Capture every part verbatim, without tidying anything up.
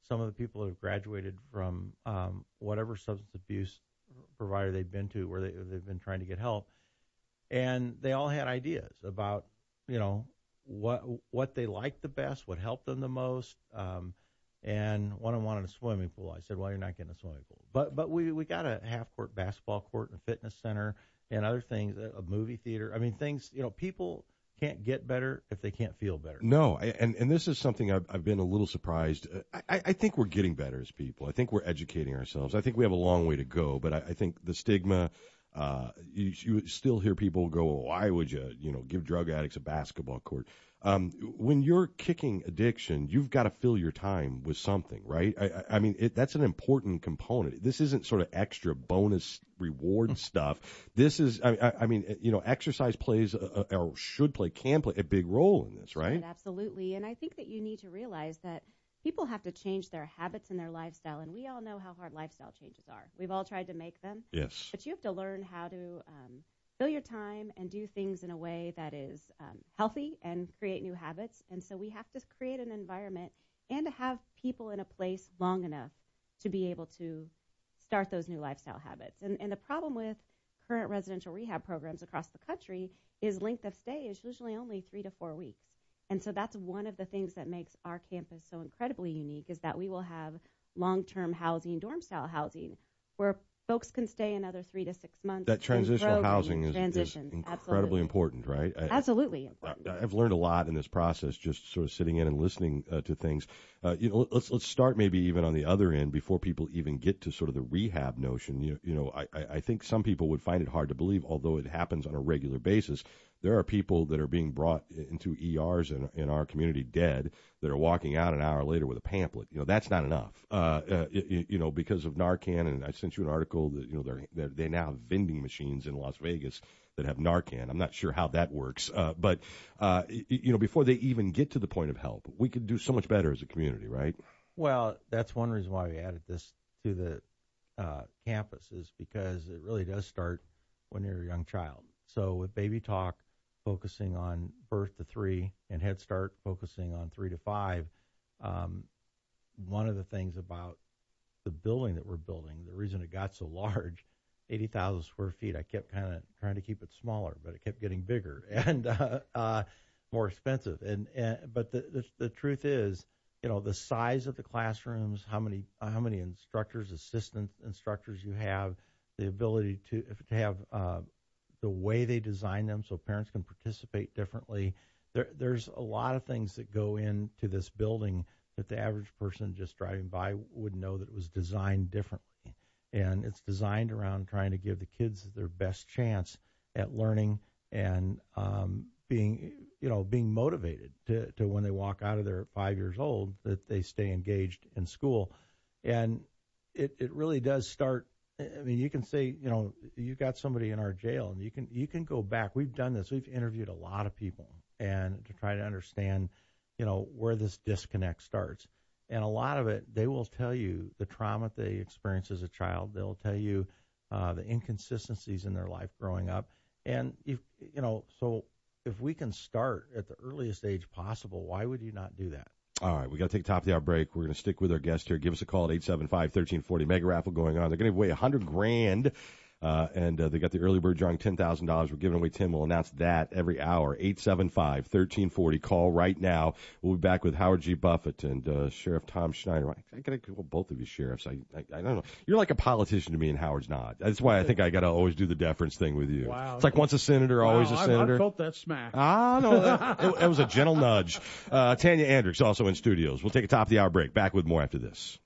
some of the people that have graduated from um, whatever substance abuse provider they've been to where they, they've been trying to get help. And they all had ideas about, you know, what what they liked the best, what helped them the most. Um, and one of them wanted a swimming pool. I said, well, you're not getting a swimming pool. But but we, we got a half-court basketball court and a fitness center and other things, a movie theater. I mean, things, you know, people can't get better if they can't feel better. No, I, and, and this is something I've, I've been a little surprised. I, I think we're getting better as people. I think we're educating ourselves. I think we have a long way to go, but I, I think the stigma, uh, you, you still hear people go, well, why would you, you know, give drug addicts a basketball court? Um, when you're kicking addiction, you've got to fill your time with something, right? I, I mean, it, that's an important component. This isn't sort of extra bonus reward stuff. This is, I, I mean, you know, exercise plays a, a, or should play, can play a big role in this, right? Right, absolutely. And I think that you need to realize that people have to change their habits and their lifestyle, and we all know how hard lifestyle changes are. We've all tried to make them. Yes. But you have to learn how to um, fill your time and do things in a way that is um, healthy and create new habits. And so we have to create an environment and to have people in a place long enough to be able to start those new lifestyle habits. And, and the problem with current residential rehab programs across the country is length of stay is usually only three to four weeks. And so that's one of the things that makes our campus so incredibly unique is that we will have long-term housing, dorm-style housing, where folks can stay another three to six months. That transitional housing is, is incredibly Absolutely. important, right? Absolutely important. I, I've learned a lot in this process, just sort of sitting in and listening uh, to things. Uh, you know, let's let's start maybe even on the other end before people even get to sort of the rehab notion. You, you know, I, I think some people would find it hard to believe, although it happens on a regular basis. There are people that are being brought into E Rs in, in our community dead that are walking out an hour later with a pamphlet. You know, that's not enough. Uh, uh, you, you know, because of Narcan, and I sent you an article that, you know, they're, they're, they now have vending machines in Las Vegas that have Narcan. I'm not sure how that works. Uh, but, uh, you know, before they even get to the point of help, we could do so much better as a community, right? Well, that's one reason why we added this to the uh, campus is because it really does start when you're a young child. So with Baby Talk, focusing on birth to three, and Head Start focusing on three to five, um, one of the things about the building that we're building, the reason it got so large, eighty thousand square feet, I kept kind of trying to keep it smaller, but it kept getting bigger and uh, uh, more expensive. And, and but the, the the truth is, you know, the size of the classrooms, how many how many instructors, assistant instructors you have, the ability to to have uh, the way they design them so parents can participate differently. There, there's a lot of things that go into this building that the average person just driving by wouldn't know that it was designed differently. And it's designed around trying to give the kids their best chance at learning and um, being, you know, being motivated to, to when they walk out of there at five years old, that they stay engaged in school. And it, it really does start. I mean, you can say, you know, you've got somebody in our jail, and you can you can go back. We've done this. We've interviewed a lot of people, and to try to understand, you know, where this disconnect starts. And a lot of it, they will tell you the trauma they experienced as a child. They'll tell you uh, the inconsistencies in their life growing up. And, if, you know, so if we can start at the earliest age possible, why would you not do that? All right, we got to take a top of the hour break. We're going to stick with our guest here. Give us a call at eight seven five, one three four zero. Mega raffle going on. They're going to give away one hundred grand, uh, and uh, they got the early bird drawing ten thousand dollars. We're giving away ten. We'll announce that every hour. eight seven five, one three four zero. Call right now. We'll be back with Howard G. Buffett and uh, Sheriff Tom Schneider. I, I got to call both of you sheriffs. I, I I don't know. You're like a politician to me, and Howard's not. That's why I think I got to always do the deference thing with you. Wow. It's like once a senator, wow, always a senator. I felt that smack. Ah, no, that, it, it was a gentle nudge. Uh, Tanya Andricks also in studios. We'll take a top of the hour break. Back with more after this.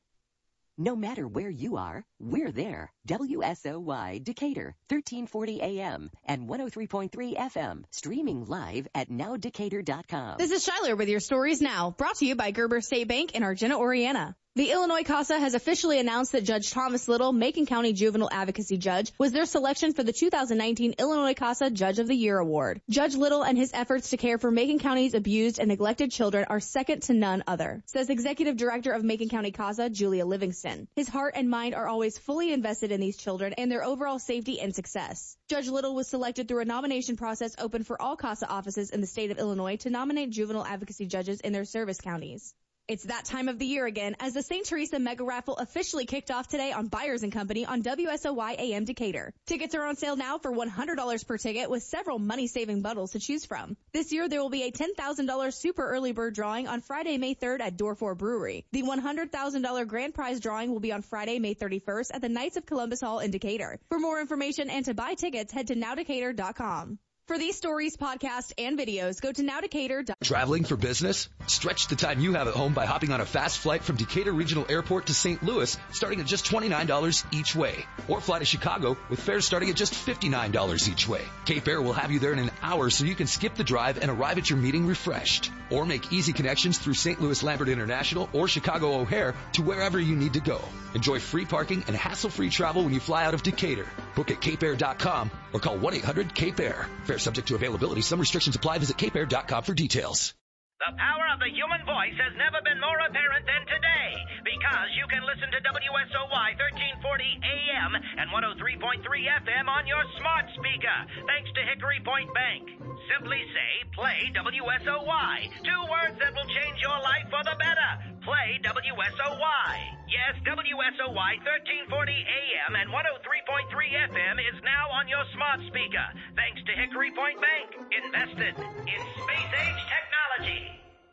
No matter where you are, we're there. W S O Y Decatur, thirteen forty A M and one oh three point three F M. Streaming live at now decatur dot com. This is Shyler with your Stories Now, brought to you by Gerber State Bank in Argenta, Oriana. The Illinois CASA has officially announced that Judge Thomas Little, Macon County Juvenile Advocacy Judge, was their selection for the two thousand nineteen Illinois CASA Judge of the Year Award. Judge Little and his efforts to care for Macon County's abused and neglected children are second to none other, says Executive Director of Macon County CASA, Julia Livingston. His heart and mind are always fully invested in these children and their overall safety and success. Judge Little was selected through a nomination process open for all CASA offices in the state of Illinois to nominate juvenile advocacy judges in their service counties. It's that time of the year again as the Saint Teresa Mega Raffle officially kicked off today on Byers and Company on W S O Y A M Decatur. Tickets are on sale now for one hundred dollars per ticket with several money-saving bundles to choose from. This year there will be a ten thousand dollars super early bird drawing on Friday, May third at Door four Brewery. The one hundred thousand dollars grand prize drawing will be on Friday, May thirty-first at the Knights of Columbus Hall in Decatur. For more information and to buy tickets, head to now decatur dot com. For these stories, podcasts, and videos, go to now decatur dot com. Traveling for business? Stretch the time you have at home by hopping on a fast flight from Decatur Regional Airport to Saint Louis, starting at just twenty-nine dollars each way. Or fly to Chicago with fares starting at just fifty-nine dollars each way. Cape Air will have you there in an hour so you can skip the drive and arrive at your meeting refreshed. Or make easy connections through Saint Louis Lambert International or Chicago O'Hare to wherever you need to go. Enjoy free parking and hassle-free travel when you fly out of Decatur. Book at cape air dot com or call one eight hundred cape air. Fare subject to availability. Some restrictions apply. Visit cape air dot com for details. The power of the human voice has never been more apparent than today, because you can listen to W S O Y thirteen forty A M and one oh three point three F M on your smart speaker, thanks to Hickory Point Bank. Simply say, play W S O Y. Two words that will change your life for the better. Play W S O Y. Yes, W S O Y thirteen forty A M and one oh three point three F M is now on your smart speaker, thanks to Hickory Point Bank. Invested in space-age technology.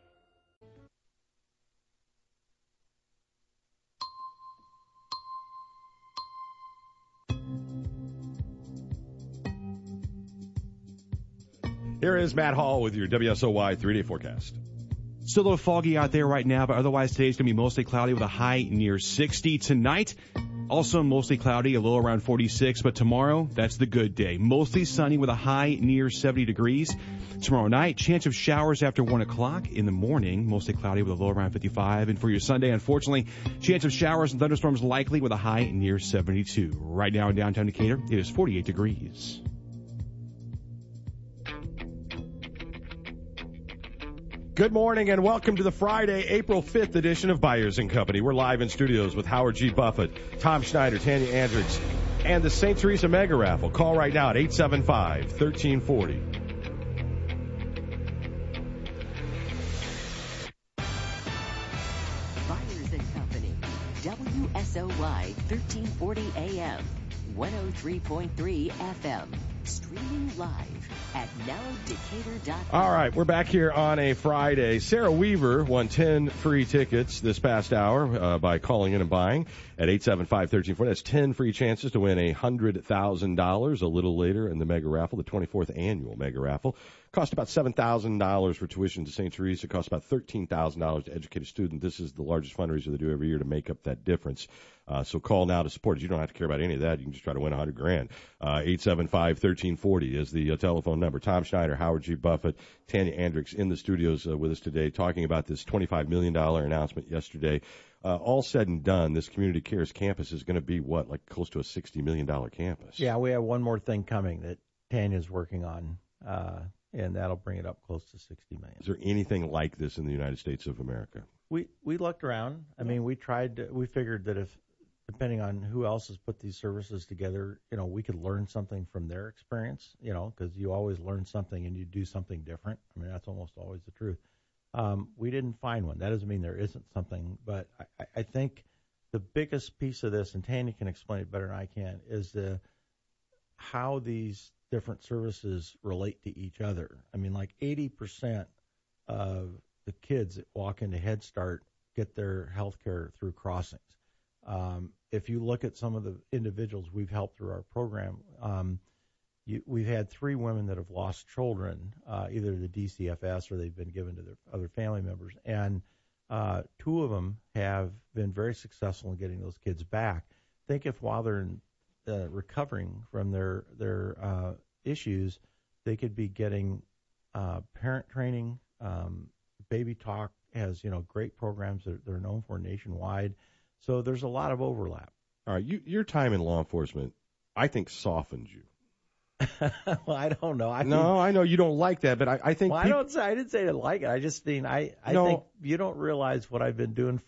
Here is Matt Hall with your W S O Y three-day forecast. Still a little foggy out there right now, but otherwise today's going to be mostly cloudy with a high near sixty. Tonight, also mostly cloudy, a little around forty-six, but tomorrow, that's the good day. Mostly sunny with a high near seventy degrees. Tomorrow night, chance of showers after one o'clock. In the morning, mostly cloudy with a low around fifty-five. And for your Sunday, unfortunately, chance of showers and thunderstorms likely with a high near seventy-two. Right now in downtown Decatur, it is forty-eight degrees. Good morning and welcome to the Friday, April fifth edition of Byers and Company. We're live in studios with Howard G. Buffett, Tom Schneider, Tanya Andrix, and the Saint Teresa Mega Raffle. Call right now at eight seven five, one three four zero. Byers and Company, W S O Y thirteen forty A M, one oh three point three F M. Streaming live at now decatur dot com. All right, we're back here on a Friday. Sarah Weaver won ten free tickets this past hour uh, by calling in and buying at eight seven five, one three four zero. That's ten free chances to win one hundred thousand dollars a little later in the Mega Raffle, the twenty-fourth annual Mega Raffle. Cost about seven thousand dollars for tuition to Saint Teresa. Cost about thirteen thousand dollars to educate a student. This is the largest fundraiser they do every year to make up that difference. Uh, so call now to support it. You don't have to care about any of that. You can just try to win one hundred grand. Uh, eight seven five, one three four zero is the uh, telephone number. Tom Schneider, Howard G. Buffett, Tanya Andrix in the studios uh, with us today talking about this twenty-five million dollars announcement yesterday. Uh, all said and done, this Community Cares campus is going to be, what, like close to a sixty million dollars campus? Yeah, we have one more thing coming that Tanya's working on, uh, and that'll bring it up close to sixty million dollars. Is there anything like this in the United States of America? We we looked around. I mean, we tried to, we figured that if, depending on who else has put these services together, you know, we could learn something from their experience, you know, because you always learn something and you do something different. I mean, that's almost always the truth. Um, we didn't find one. That doesn't mean there isn't something, but I, I think the biggest piece of this, and Tanya can explain it better than I can, is the how these different services relate to each other. I mean, like eighty percent of the kids that walk into Head Start get their health care through Crossings. Um, if you look at some of the individuals we've helped through our program, um, you, we've had three women that have lost children, uh, either the D C F S or they've been given to their other family members, and uh, two of them have been very successful in getting those kids back. Think if while they're in, uh, recovering from their their uh, issues, they could be getting uh, parent training. Um, Baby Talk has, you know, great programs that they're known for nationwide. So there's a lot of overlap. All right, you, your time in law enforcement, I think, softened you. Well, I don't know. I no, mean, I know you don't like that, but I, I think well, people, I don't say I didn't say I didn't like it. I just mean I I no, think you don't realize what I've been doing for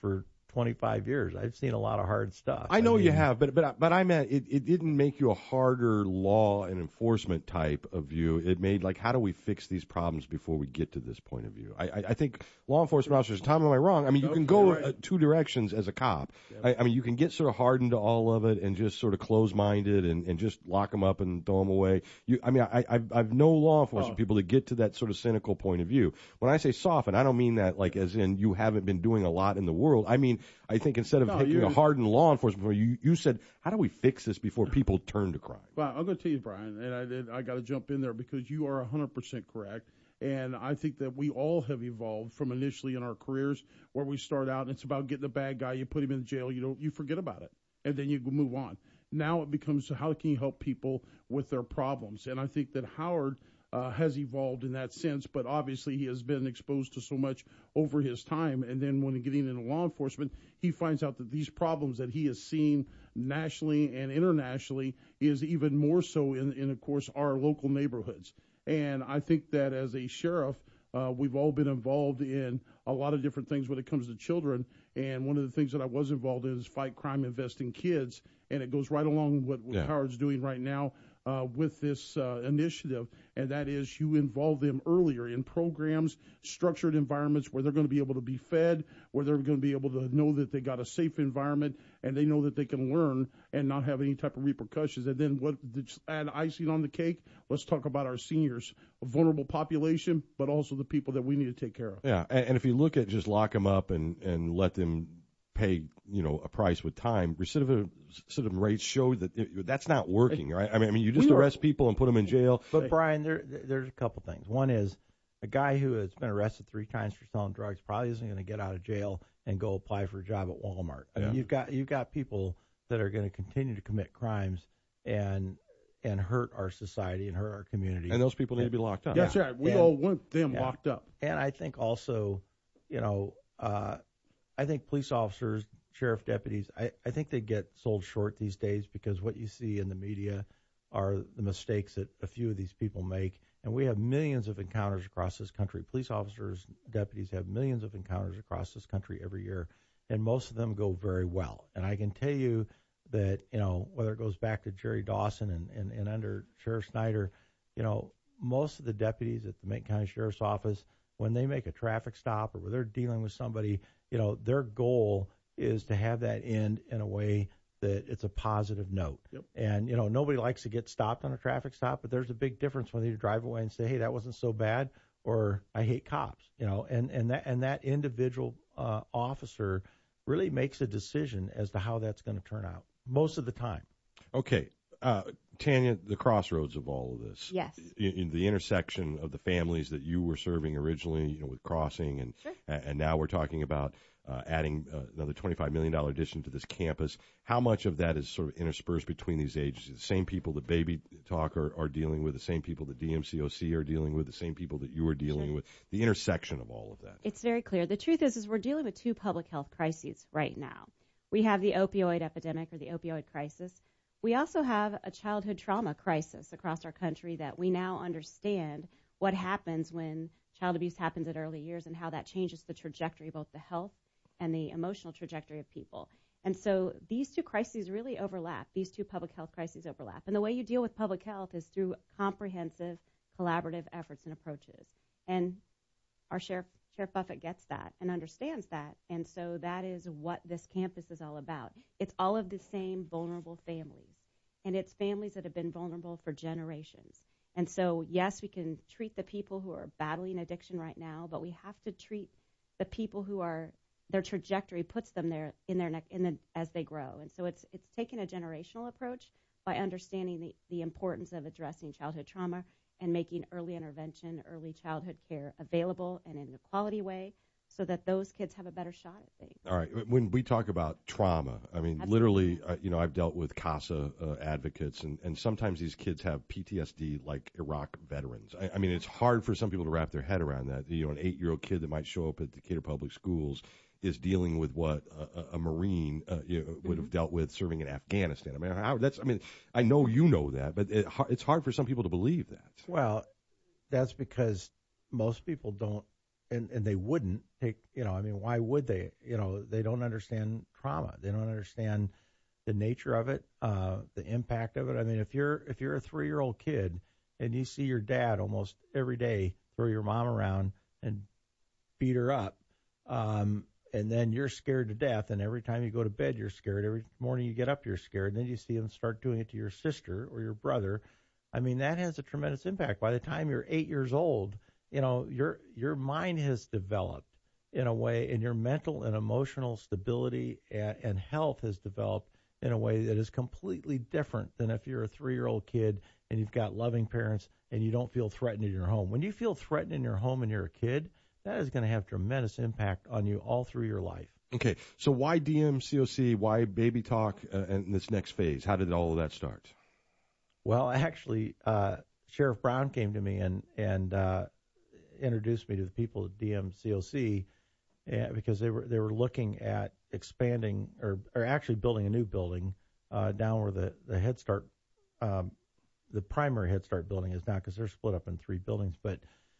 twenty-five years. I've seen a lot of hard stuff. I know I mean, you have, but but but I meant it, it didn't make you a harder law and enforcement type of view. It made like, how do we fix these problems before we get to this point of view? I I, I think law enforcement officers, Tom, am I wrong? I mean, you Nope, can go you're right. uh, two directions as a cop. Yep. I, I mean, you can get sort of hardened to all of it and just sort of close-minded and, and just lock them up and throw them away. You, I mean, I I've, I've known law enforcement Oh. people that get to that sort of cynical point of view. When I say soften, I don't mean that like as in you haven't been doing a lot in the world. I mean, I think instead of No, taking you're- a hardened law enforcement, you you said, how do we fix this before people turn to crime? Well, I'm going to tell you, Brian, and I did, I got to jump in there because you are one hundred percent correct. And I think that we all have evolved from initially in our careers where we start out and it's about getting a bad guy, you put him in jail, you don't, you forget about it, and then you move on. Now it becomes how can you help people with their problems? And I think that Howard uh, has evolved in that sense, but obviously he has been exposed to so much over his time. And then when getting into law enforcement, he finds out that these problems that he has seen nationally and internationally is even more so in, in of course, our local neighborhoods. And I think that as a sheriff, uh, we've all been involved in a lot of different things when it comes to children. And one of the things that I was involved in is fight crime, invest in kids. And it goes right along with what Yeah. Howard's doing right now uh, with this uh, initiative. And that is you involve them earlier in programs, structured environments where they're going to be able to be fed, where they're going to be able to know that they got a safe environment and they know that they can learn and not have any type of repercussions. And then what just add icing on the cake, let's talk about our seniors, a vulnerable population, but also the people that we need to take care of. Yeah, and, and if you look at just lock them up and, and let them pay, you know, a price with time, recidivism, recidivism rates show that it, that's not working, right? I mean, I mean, you just We are- arrest people and put them in jail. But Brian, there there's a couple things. One is a guy who has been arrested three times for selling drugs probably isn't going to get out of jail and go apply for a job at Walmart. I Yeah. mean, you've got you've got people that are going to continue to commit crimes and and hurt our society and hurt our community. And those people need to be locked up. That's right. We And- all want them yeah. locked up. And I think also, you know, uh, I think police officers, sheriff deputies, I, I think they get sold short these days because what you see in the media are the mistakes that a few of these people make. And we have millions of encounters across this country. Police officers, deputies have millions of encounters across this country every year, and most of them go very well. And I can tell you that, you know, whether it goes back to Jerry Dawson and, and, and under Sheriff Snyder, you know, most of the deputies at the Macon County Sheriff's Office, when they make a traffic stop or when they're dealing with somebody, you know, their goal is to have that end in a way that it's a positive note. Yep. And, you know, nobody likes to get stopped on a traffic stop, but there's a big difference whether you drive away and say, hey, that wasn't so bad, or I hate cops, you know, and, and that and that individual uh, officer really makes a decision as to how that's going to turn out most of the time. Okay. Uh, Tanya, the crossroads of all of this. Yes. In, in the intersection of the families that you were serving originally, you know, with Crossing, and Sure. and now we're talking about uh, adding uh, another twenty-five million dollars addition to this campus. How much of that is sort of interspersed between these agencies? The same people that Baby Talk are, are dealing with, the same people that D M C O C are dealing with, the same people that you are dealing Sure. with, the intersection of all of that. It's very clear. The truth is, is we're dealing with two public health crises right now. We have the opioid epidemic or the opioid crisis. We also have a childhood trauma crisis across our country that we now understand what happens when child abuse happens at early years and how that changes the trajectory, both the health and the emotional trajectory of people. And so these two crises really overlap. These two public health crises overlap. And the way you deal with public health is through comprehensive, collaborative efforts and approaches. And our Sheriff, Sheriff Buffett gets that and understands that. And so that is what this campus is all about. It's all of the same vulnerable families. And it's families that have been vulnerable for generations. And so, yes, we can treat the people who are battling addiction right now, but we have to treat the people who are, their trajectory puts them there in their neck in the, as they grow. And so it's it's taken a generational approach by understanding the, the importance of addressing childhood trauma and making early intervention, early childhood care available and in a quality way so that those kids have a better shot at things. All right. When we talk about trauma, I mean, Absolutely. literally, uh, you know, I've dealt with CASA uh, advocates, and, and sometimes these kids have P T S D like Iraq veterans. I, I mean, it's hard for some people to wrap their head around that. You know, an eight-year-old kid that might show up at Decatur Public Schools is dealing with what a, a Marine uh, you know, would have Mm-hmm. dealt with serving in Afghanistan. I mean, how, that's. I mean, I know you know that, but it, it's hard for some people to believe that. Well, that's because most people don't and, and they wouldn't take, you know, I mean, why would they? You know, they don't understand trauma. They don't understand the nature of it, uh, the impact of it. I mean, if you're if you're a three-year-old kid and you see your dad almost every day throw your mom around and beat her up, um, and then you're scared to death, and every time you go to bed you're scared, every morning you get up you're scared, and then you see them start doing it to your sister or your brother, I mean, that has a tremendous impact. By the time you're eight years old, you know, your your mind has developed in a way, and your mental and emotional stability and, and health has developed in a way that is completely different than if you're a three-year-old kid and you've got loving parents and you don't feel threatened in your home. When you feel threatened in your home and you're a kid, that is going to have tremendous impact on you all through your life. Okay, so why D M C O C, why Baby Talk, uh, and this next phase? How did all of that start? Well, actually, uh, Sheriff Brown came to me and, and uh, introduced me to the people at D M C O C uh, because they were they were looking at expanding or, or actually building a new building uh, down where the, the Head Start, um, the primary Head Start building is now, because they're split up in three buildings. But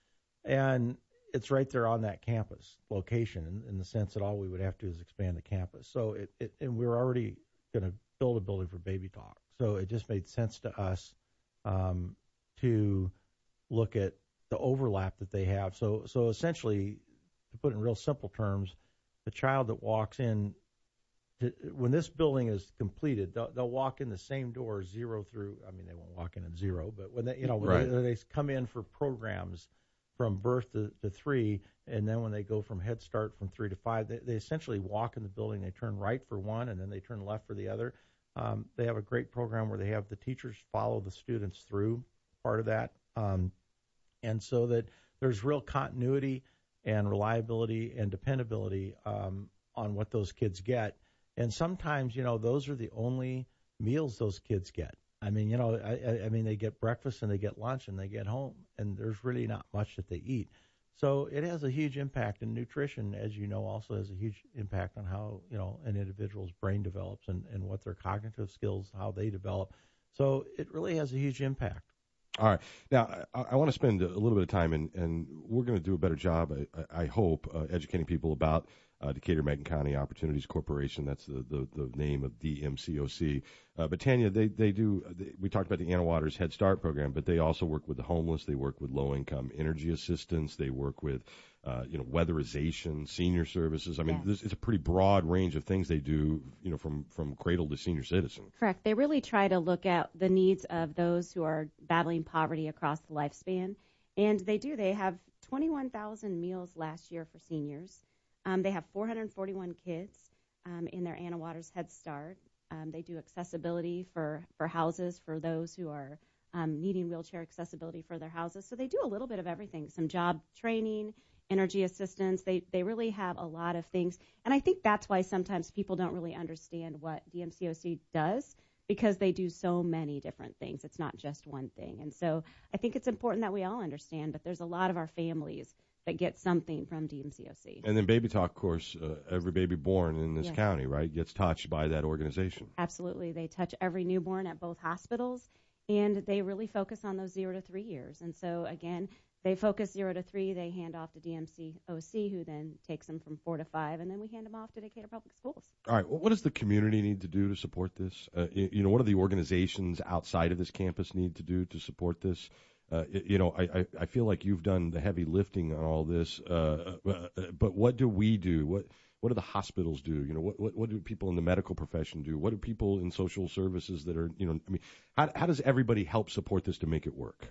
and it's right there on that campus location in, in the sense that all we would have to do is expand the campus. So it, it and we're already going to build a building for Baby Talk. So it just made sense to us um, to look at the overlap that they have. So so essentially, to put it in real simple terms, the child that walks in, to, when this building is completed, they'll, they'll walk in the same door, zero through. I mean, they won't walk in at zero, but when they, you know, when right. they, they come in for programs from birth to, to three, and then when they go from Head Start from three to five, they, they essentially walk in the building. They turn right for one, and then they turn left for the other. Um, they have a great program where they have the teachers follow the students through part of that, um, and so that there's real continuity and reliability and dependability um, on what those kids get. And sometimes, you know, those are the only meals those kids get. I mean, you know, I, I mean, they get breakfast and they get lunch and they get home, and there's really not much that they eat. So it has a huge impact, and nutrition, as you know, also has a huge impact on how, you know, an individual's brain develops and, and what their cognitive skills, how they develop. So it really has a huge impact. All right. Now, I, I want to spend a little bit of time, and, and we're going to do a better job, I, I hope, uh, educating people about uh, Decatur-Macon County Opportunities Corporation. That's the, the, the name of D M C O C. Uh, but, Tanya, they, they do, they, we talked about the Anna Waters Head Start program, but they also work with the homeless. They work with low-income energy assistance. They work with, uh, you know, weatherization, senior services. I mean, Yes. this, it's a pretty broad range of things they do, you know, from, from cradle to senior citizen. Correct. They really try to look at the needs of those who are battling poverty across the lifespan. And they do. They have twenty-one thousand meals last year for seniors. Um, they have four hundred forty-one kids um, in their Anna Waters Head Start. Um, they do accessibility for, for houses for those who are um, needing wheelchair accessibility for their houses. So they do a little bit of everything, some job training, energy assistance. They they really have a lot of things. And I think that's why sometimes people don't really understand what D M C O C does, because they do so many different things. It's not just one thing. And so I think it's important that we all understand, but there's a lot of our families that get something from D M C O C. And then Baby Talk, of course, uh, every baby born in this Yes. county, right, gets touched by that organization. Absolutely. They touch every newborn at both hospitals, and they really focus on those zero to three years. And so, again, they focus zero to three. They hand off to D M C O C, who then takes them from four to five, and then we hand them off to Decatur Public Schools. All right. Well, what does the community need to do to support this? Uh, you, you know, what do the organizations outside of this campus need to do to support this? Uh, you know, I, I, I feel like you've done the heavy lifting on all this, uh, uh, but what do we do? What what do the hospitals do? You know, what, what what do people in the medical profession do? What do people in social services that are, you know, I mean, how how does everybody help support this to make it work?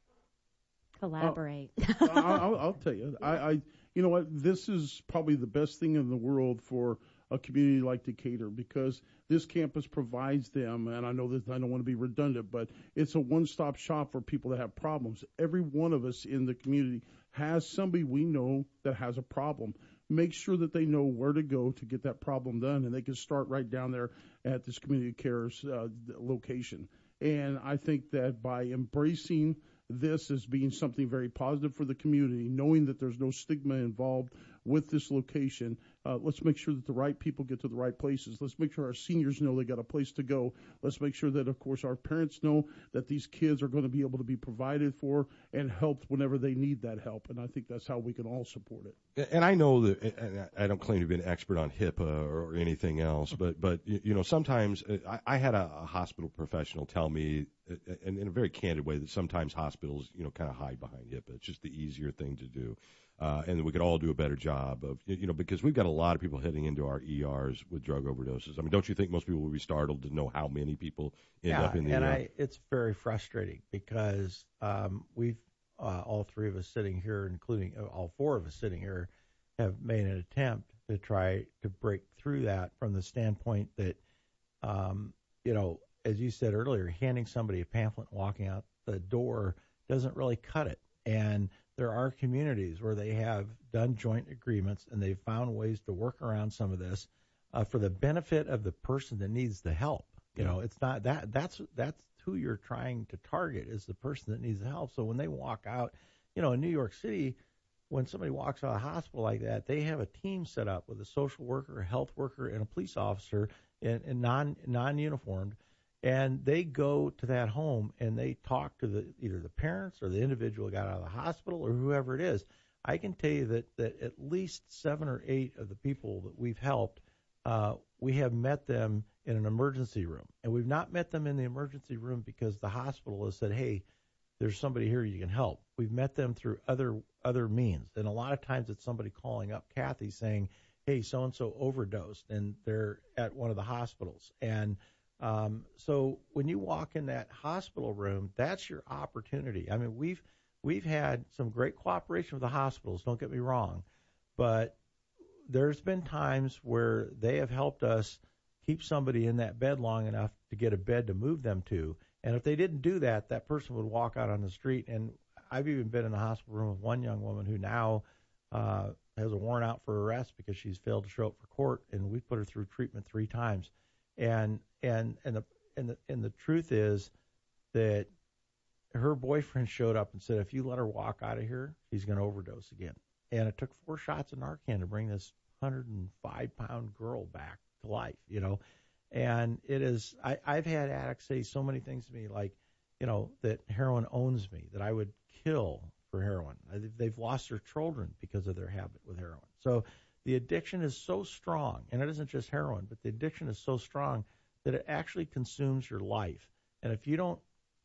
Collaborate. Uh, I'll, I'll tell you. I, I, you know what? This is probably the best thing in the world for a community like Decatur, because this campus provides them, and I know that I don't want to be redundant, but it's a one-stop shop for people that have problems. Every one of us in the community has somebody we know that has a problem. Make sure that they know where to go to get that problem done, and they can start right down there at this community cares uh, location. And I think that by embracing this as being something very positive for the community, knowing that there's no stigma involved with this location. Uh, let's make sure that the right people get to the right places. Let's make sure our seniors know they got a place to go. Let's make sure that, of course, our parents know that these kids are going to be able to be provided for and helped whenever they need that help. And I think that's how we can all support it. And I know that, and I don't claim to be an expert on HIPAA or anything else, but, but you know, sometimes I, I had a, a hospital professional tell me, and in a very candid way, that sometimes hospitals, you know, kind of hide behind HIPAA. It's just the easier thing to do. Uh, and we could all do a better job of, you know, because we've got a lot of people heading into our E Rs with drug overdoses. I mean, don't you think most people would be startled to know how many people end yeah, up in the and E R? I, it's very frustrating because um, we've, uh, all three of us sitting here, including uh, all four of us sitting here, have made an attempt to try to break through that from the standpoint that, um, you know, as you said earlier, handing somebody a pamphlet and walking out the door doesn't really cut it. And there are communities where they have done joint agreements and they've found ways to work around some of this uh, for the benefit of the person that needs the help. You know, it's not that that's that's who you're trying to target is the person that needs the help. So when they walk out, you know, in New York City, when somebody walks out of a hospital like that, they have a team set up with a social worker, a health worker, and a police officer in, in non non-uniformed. And they go to that home and they talk to the either the parents or the individual who got out of the hospital or whoever it is. I can tell you that, that at least seven or eight of the people that we've helped, uh, we have met them in an emergency room. And we've not met them in the emergency room because the hospital has said, hey, there's somebody here you can help. We've met them through other other means. And a lot of times it's somebody calling up Kathy saying, hey, so-and-so overdosed, and they're at one of the hospitals. And Um, so when you walk in that hospital room, that's your opportunity. I mean, we've we've had some great cooperation with the hospitals, don't get me wrong, but there's been times where they have helped us keep somebody in that bed long enough to get a bed to move them to. And if they didn't do that, that person would walk out on the street. And I've even been in the hospital room with one young woman who now uh, has a warrant out for arrest because she's failed to show up for court, and we put her through treatment three times. And and and the and the and the truth is that her boyfriend showed up and said, if you let her walk out of here, she's going to overdose again. And it took four shots of Narcan to bring this one hundred five pound girl back to life, you know. And it is, I, I've had addicts say so many things to me, like, you know, that heroin owns me, that I would kill for heroin. They've lost their children because of their habit with heroin. So the addiction is so strong, and it isn't just heroin, but the addiction is so strong that it actually consumes your life. And if you don't,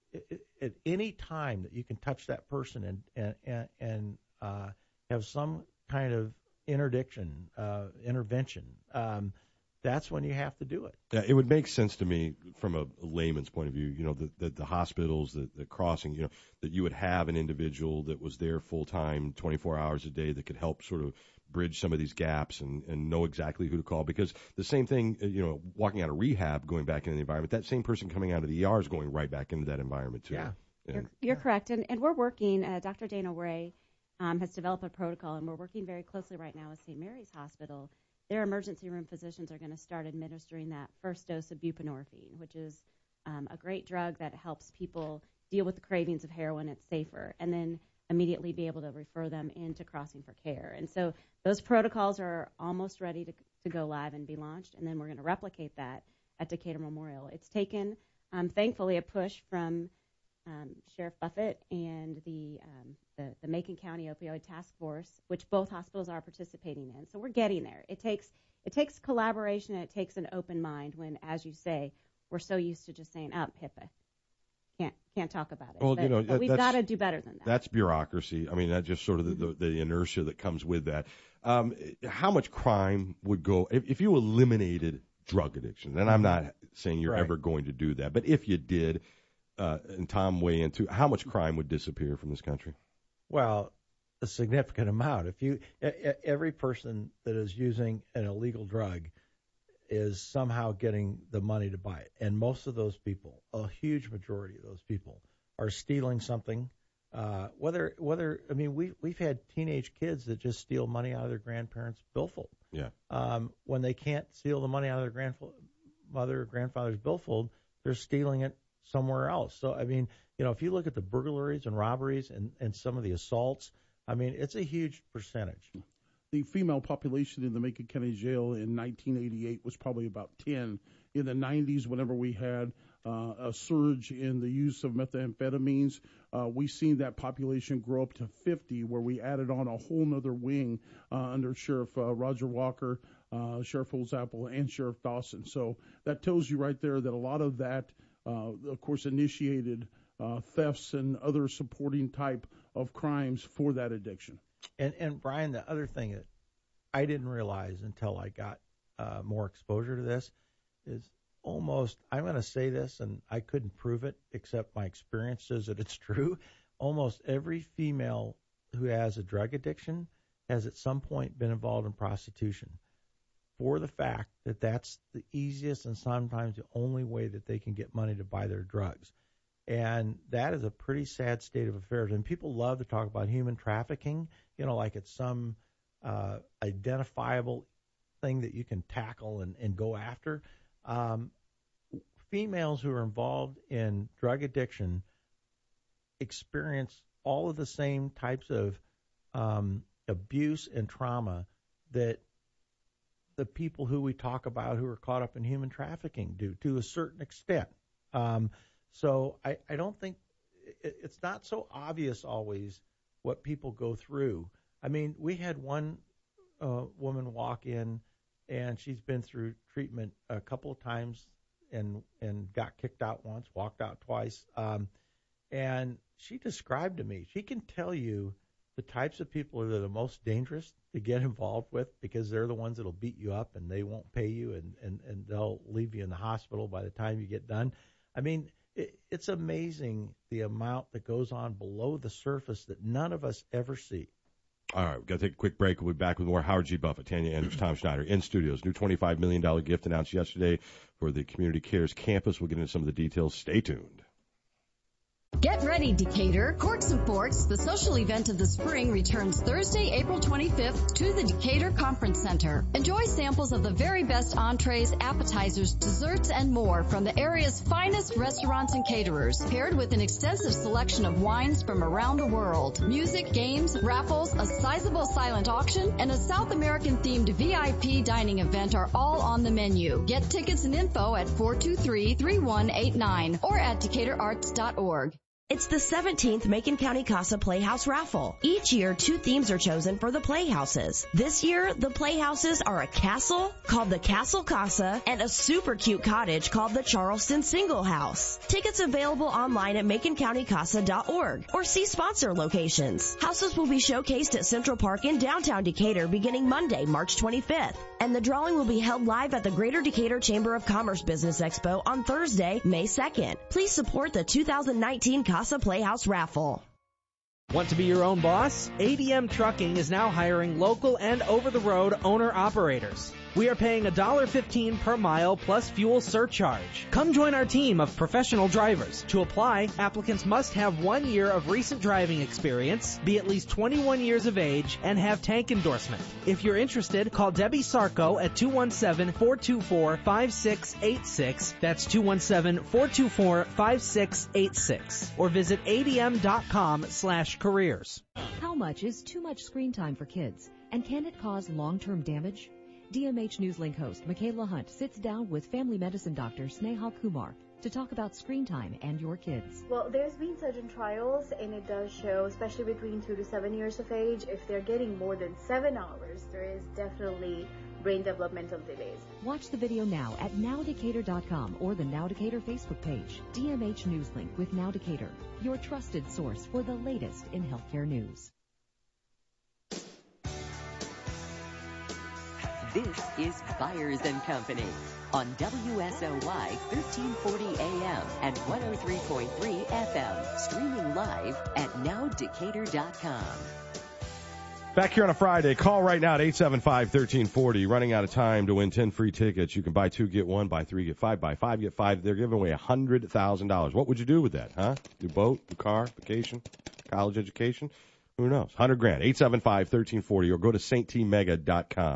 at any time that you can touch that person and and and uh, have some kind of interdiction, uh, intervention, um, that's when you have to do it. Yeah, it would make sense to me from a layman's point of view, you know, that the, the hospitals, the, the crossing, you know, that you would have an individual that was there full time, twenty-four hours a day, that could help sort of bridge some of these gaps and, and know exactly who to call. Because the same thing, you know, walking out of rehab, going back into the environment, that same person coming out of the E R is going right back into that environment too. Yeah, and, you're, you're correct. And, and we're working, uh, Doctor Dana Ray um, has developed a protocol, and we're working very closely right now with Saint Mary's Hospital. Their emergency room physicians are going to start administering that first dose of buprenorphine, which is um, a great drug that helps people deal with the cravings of heroin. It's safer. And then immediately be able to refer them into Crossing for Care. And so those protocols are almost ready to, to go live and be launched, and then we're going to replicate that at Decatur Memorial. It's taken, um, thankfully, a push from um, Sheriff Buffett and the, um, the the Macon County Opioid Task Force, which both hospitals are participating in. So we're getting there. It takes it takes collaboration, and it takes an open mind when, as you say, we're so used to just saying, oh, HIPAA. Can't can't talk about it. Well, but, you know, but we've got to do better than that. That's bureaucracy. I mean, that's just sort of the, the, the inertia that comes with that. Um, how much crime would go if, if you eliminated drug addiction? And I'm not saying you're Right. ever going to do that, but if you did, uh, and Tom weigh into how much crime would disappear from this country? Well, a significant amount. If you e- e- every person that is using an illegal drug is somehow getting the money to buy it, and most of those people, a huge majority of those people, are stealing something. Uh, whether whether I mean we we've had teenage kids that just steal money out of their grandparents' billfold. Yeah. Um, when they can't steal the money out of their grandmother or grandfather's billfold, they're stealing it somewhere else. So I mean, you know, if you look at the burglaries and robberies and, and some of the assaults, I mean, it's a huge percentage. the female population in the Macon County Jail in nineteen eighty-eight was probably about ten. In the nineties, whenever we had uh, a surge in the use of methamphetamines, uh, we seen that population grow up to fifty, where we added on a whole nother wing uh, under Sheriff uh, Roger Walker, uh, Sheriff Holzapfel, and Sheriff Dawson. So that tells you right there that a lot of that, uh, of course, initiated uh, thefts and other supporting type of crimes for that addiction. And, and Brian, the other thing that I didn't realize until I got uh, more exposure to this is almost, I'm going to say this, and I couldn't prove it, except my experience says that it's true. Almost every female who has a drug addiction has at some point been involved in prostitution, for the fact that that's the easiest and sometimes the only way that they can get money to buy their drugs. And that is a pretty sad state of affairs. And people love to talk about human trafficking, you know, like it's some uh, identifiable thing that you can tackle and, and go after. Um, females who are involved in drug addiction experience all of the same types of um, abuse and trauma that the people who we talk about who are caught up in human trafficking do, to a certain extent. Um, so I, I don't think it, it's not so obvious always what people go through. I mean, we had one uh, woman walk in, and she's been through treatment a couple of times and and got kicked out once, walked out twice. Um, and she described to me, she can tell you the types of people that are the most dangerous to get involved with, because they're the ones that will beat you up and they won't pay you, and, and, and they'll leave you in the hospital by the time you get done. I mean, it, it's amazing the amount that goes on below the surface that none of us ever see. All right, we've got to take a quick break. We'll be back with more Howard G. Buffett, Tanya Andrews, Tom Schneider in studios. New twenty-five million dollars gift announced yesterday for the Community Cares campus. We'll get into some of the details. Stay tuned. Get ready, Decatur. Corks and Forks, the social event of the spring, returns Thursday, April twenty-fifth to the Decatur Conference Center. Enjoy samples of the very best entrees, appetizers, desserts, and more from the area's finest restaurants and caterers, paired with an extensive selection of wines from around the world. Music, games, raffles, a sizable silent auction, and a South American-themed V I P dining event are all on the menu. Get tickets and info at four two three, three one eight nine or at decatur arts dot org. It's the seventeenth Macon County Casa Playhouse Raffle. Each year, two themes are chosen for the playhouses. This year, the playhouses are a castle called the Castle Casa and a super cute cottage called the Charleston Single House. Tickets available online at macon county casa dot org or see sponsor locations. Houses will be showcased at Central Park in downtown Decatur beginning Monday, March twenty-fifth. And the drawing will be held live at the Greater Decatur Chamber of Commerce Business Expo on Thursday, May second. Please support the two thousand nineteen Casa Playhouse Raffle. Want to be your own boss? A D M Trucking is now hiring local and over-the-road owner-operators. We are paying one dollar fifteen per mile plus fuel surcharge. Come join our team of professional drivers. To apply, applicants must have one year of recent driving experience, be at least twenty-one years of age, and have tank endorsement. If you're interested, call Debbie Sarko at two one seven, four two four, five six eight six. That's two one seven, four two four, five six eight six. Or visit A D M dot com slash careers. How much is too much screen time for kids? And can it cause long-term damage? D M H Newslink host Michaela Hunt sits down with family medicine doctor Sneha Kumar to talk about screen time and your kids. Well, there's been certain trials, and it does show, especially between two to seven years of age, if they're getting more than seven hours, there is definitely brain developmental delays. Watch the video now at now decatur dot com or the Now Decatur Facebook page. D M H Newslink with Now Decatur, your trusted source for the latest in healthcare news. This is Byers and Company on W S O Y thirteen forty A M and one oh three point three F M. Streaming live at now decatur dot com. Back here on a Friday. Call right now at eight seven five, one three four zero. Running out of time to win ten free tickets. You can buy two, get one, buy three, get five, buy five, get five. They're giving away one hundred thousand dollars. What would you do with that, huh? Your boat, your car, vacation, college education? Who knows? one hundred grand. eight seven five, one three four zero or go to saint t mega dot com.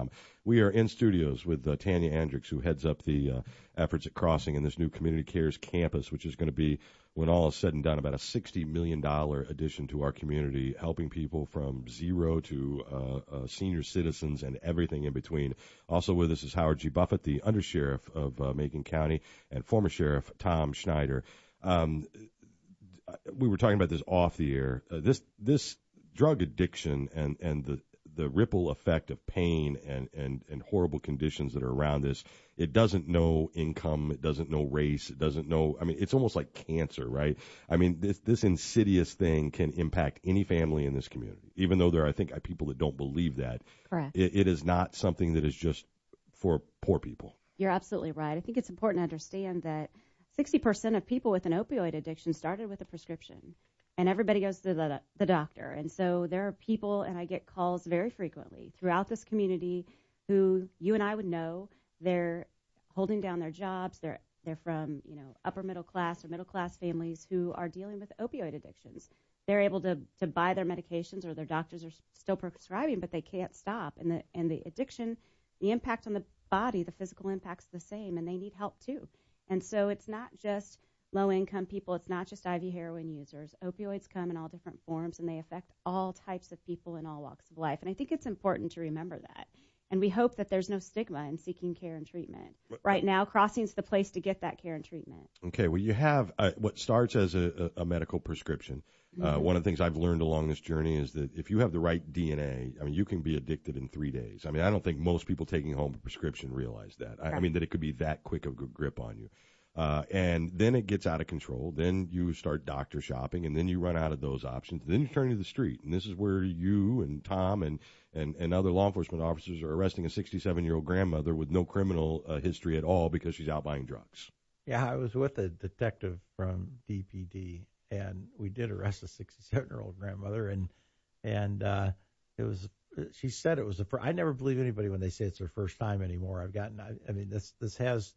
We are in studios with uh, Tanya Andrix, who heads up the uh, efforts at Crossing and this new Community Cares campus, which is going to be, when all is said and done, about a sixty million dollars addition to our community, helping people from zero to uh, uh, senior citizens and everything in between. Also with us is Howard G. Buffett, the undersheriff of uh, Macon County, and former Sheriff Tom Schneider. Um, we were talking about this off the air. Uh, this this drug addiction and, and the the ripple effect of pain and, and, and horrible conditions that are around this, it doesn't know income, it doesn't know race, it doesn't know, I mean, it's almost like cancer, right? I mean, this, this insidious thing can impact any family in this community, even though there are, I think, people that don't believe that. Correct. It, it is not something that is just for poor people. You're absolutely right. I think it's important to understand that sixty percent of people with an opioid addiction started with a prescription. And everybody goes to the, the doctor. And so there are people, and I get calls very frequently throughout this community who you and I would know, they're holding down their jobs. They're they're from, you know, upper middle class or middle class families who are dealing with opioid addictions. They're able to, to buy their medications, or their doctors are still prescribing, but they can't stop. And the and the addiction, the impact on the body, the physical impact's the same, and they need help too. And so it's not just low-income people. It's not just I V heroin users. Opioids come in all different forms, and they affect all types of people in all walks of life. And I think it's important to remember that. And we hope that there's no stigma in seeking care and treatment. Right now, Crossing's the place to get that care and treatment. Okay, well, you have uh, what starts as a, a, a medical prescription. Uh, Mm-hmm. one of the things I've learned along this journey is that if you have the right D N A, I mean, you can be addicted in three days. I mean, I don't think most people taking home a prescription realize that. I, I mean, that it could be that quick of a grip on you. Uh, and then it gets out of control. Then you start doctor shopping, and then you run out of those options. Then you turn to the street, and this is where you and Tom and, and, and other law enforcement officers are arresting a sixty-seven-year-old grandmother with no criminal uh, history at all because she's out buying drugs. Yeah, I was with a detective from D P D, and we did arrest a sixty-seven-year-old grandmother, and and uh, it was. She said it was the first. I never believe anybody when they say it's their first time anymore. I've gotten. I, I mean, this this has.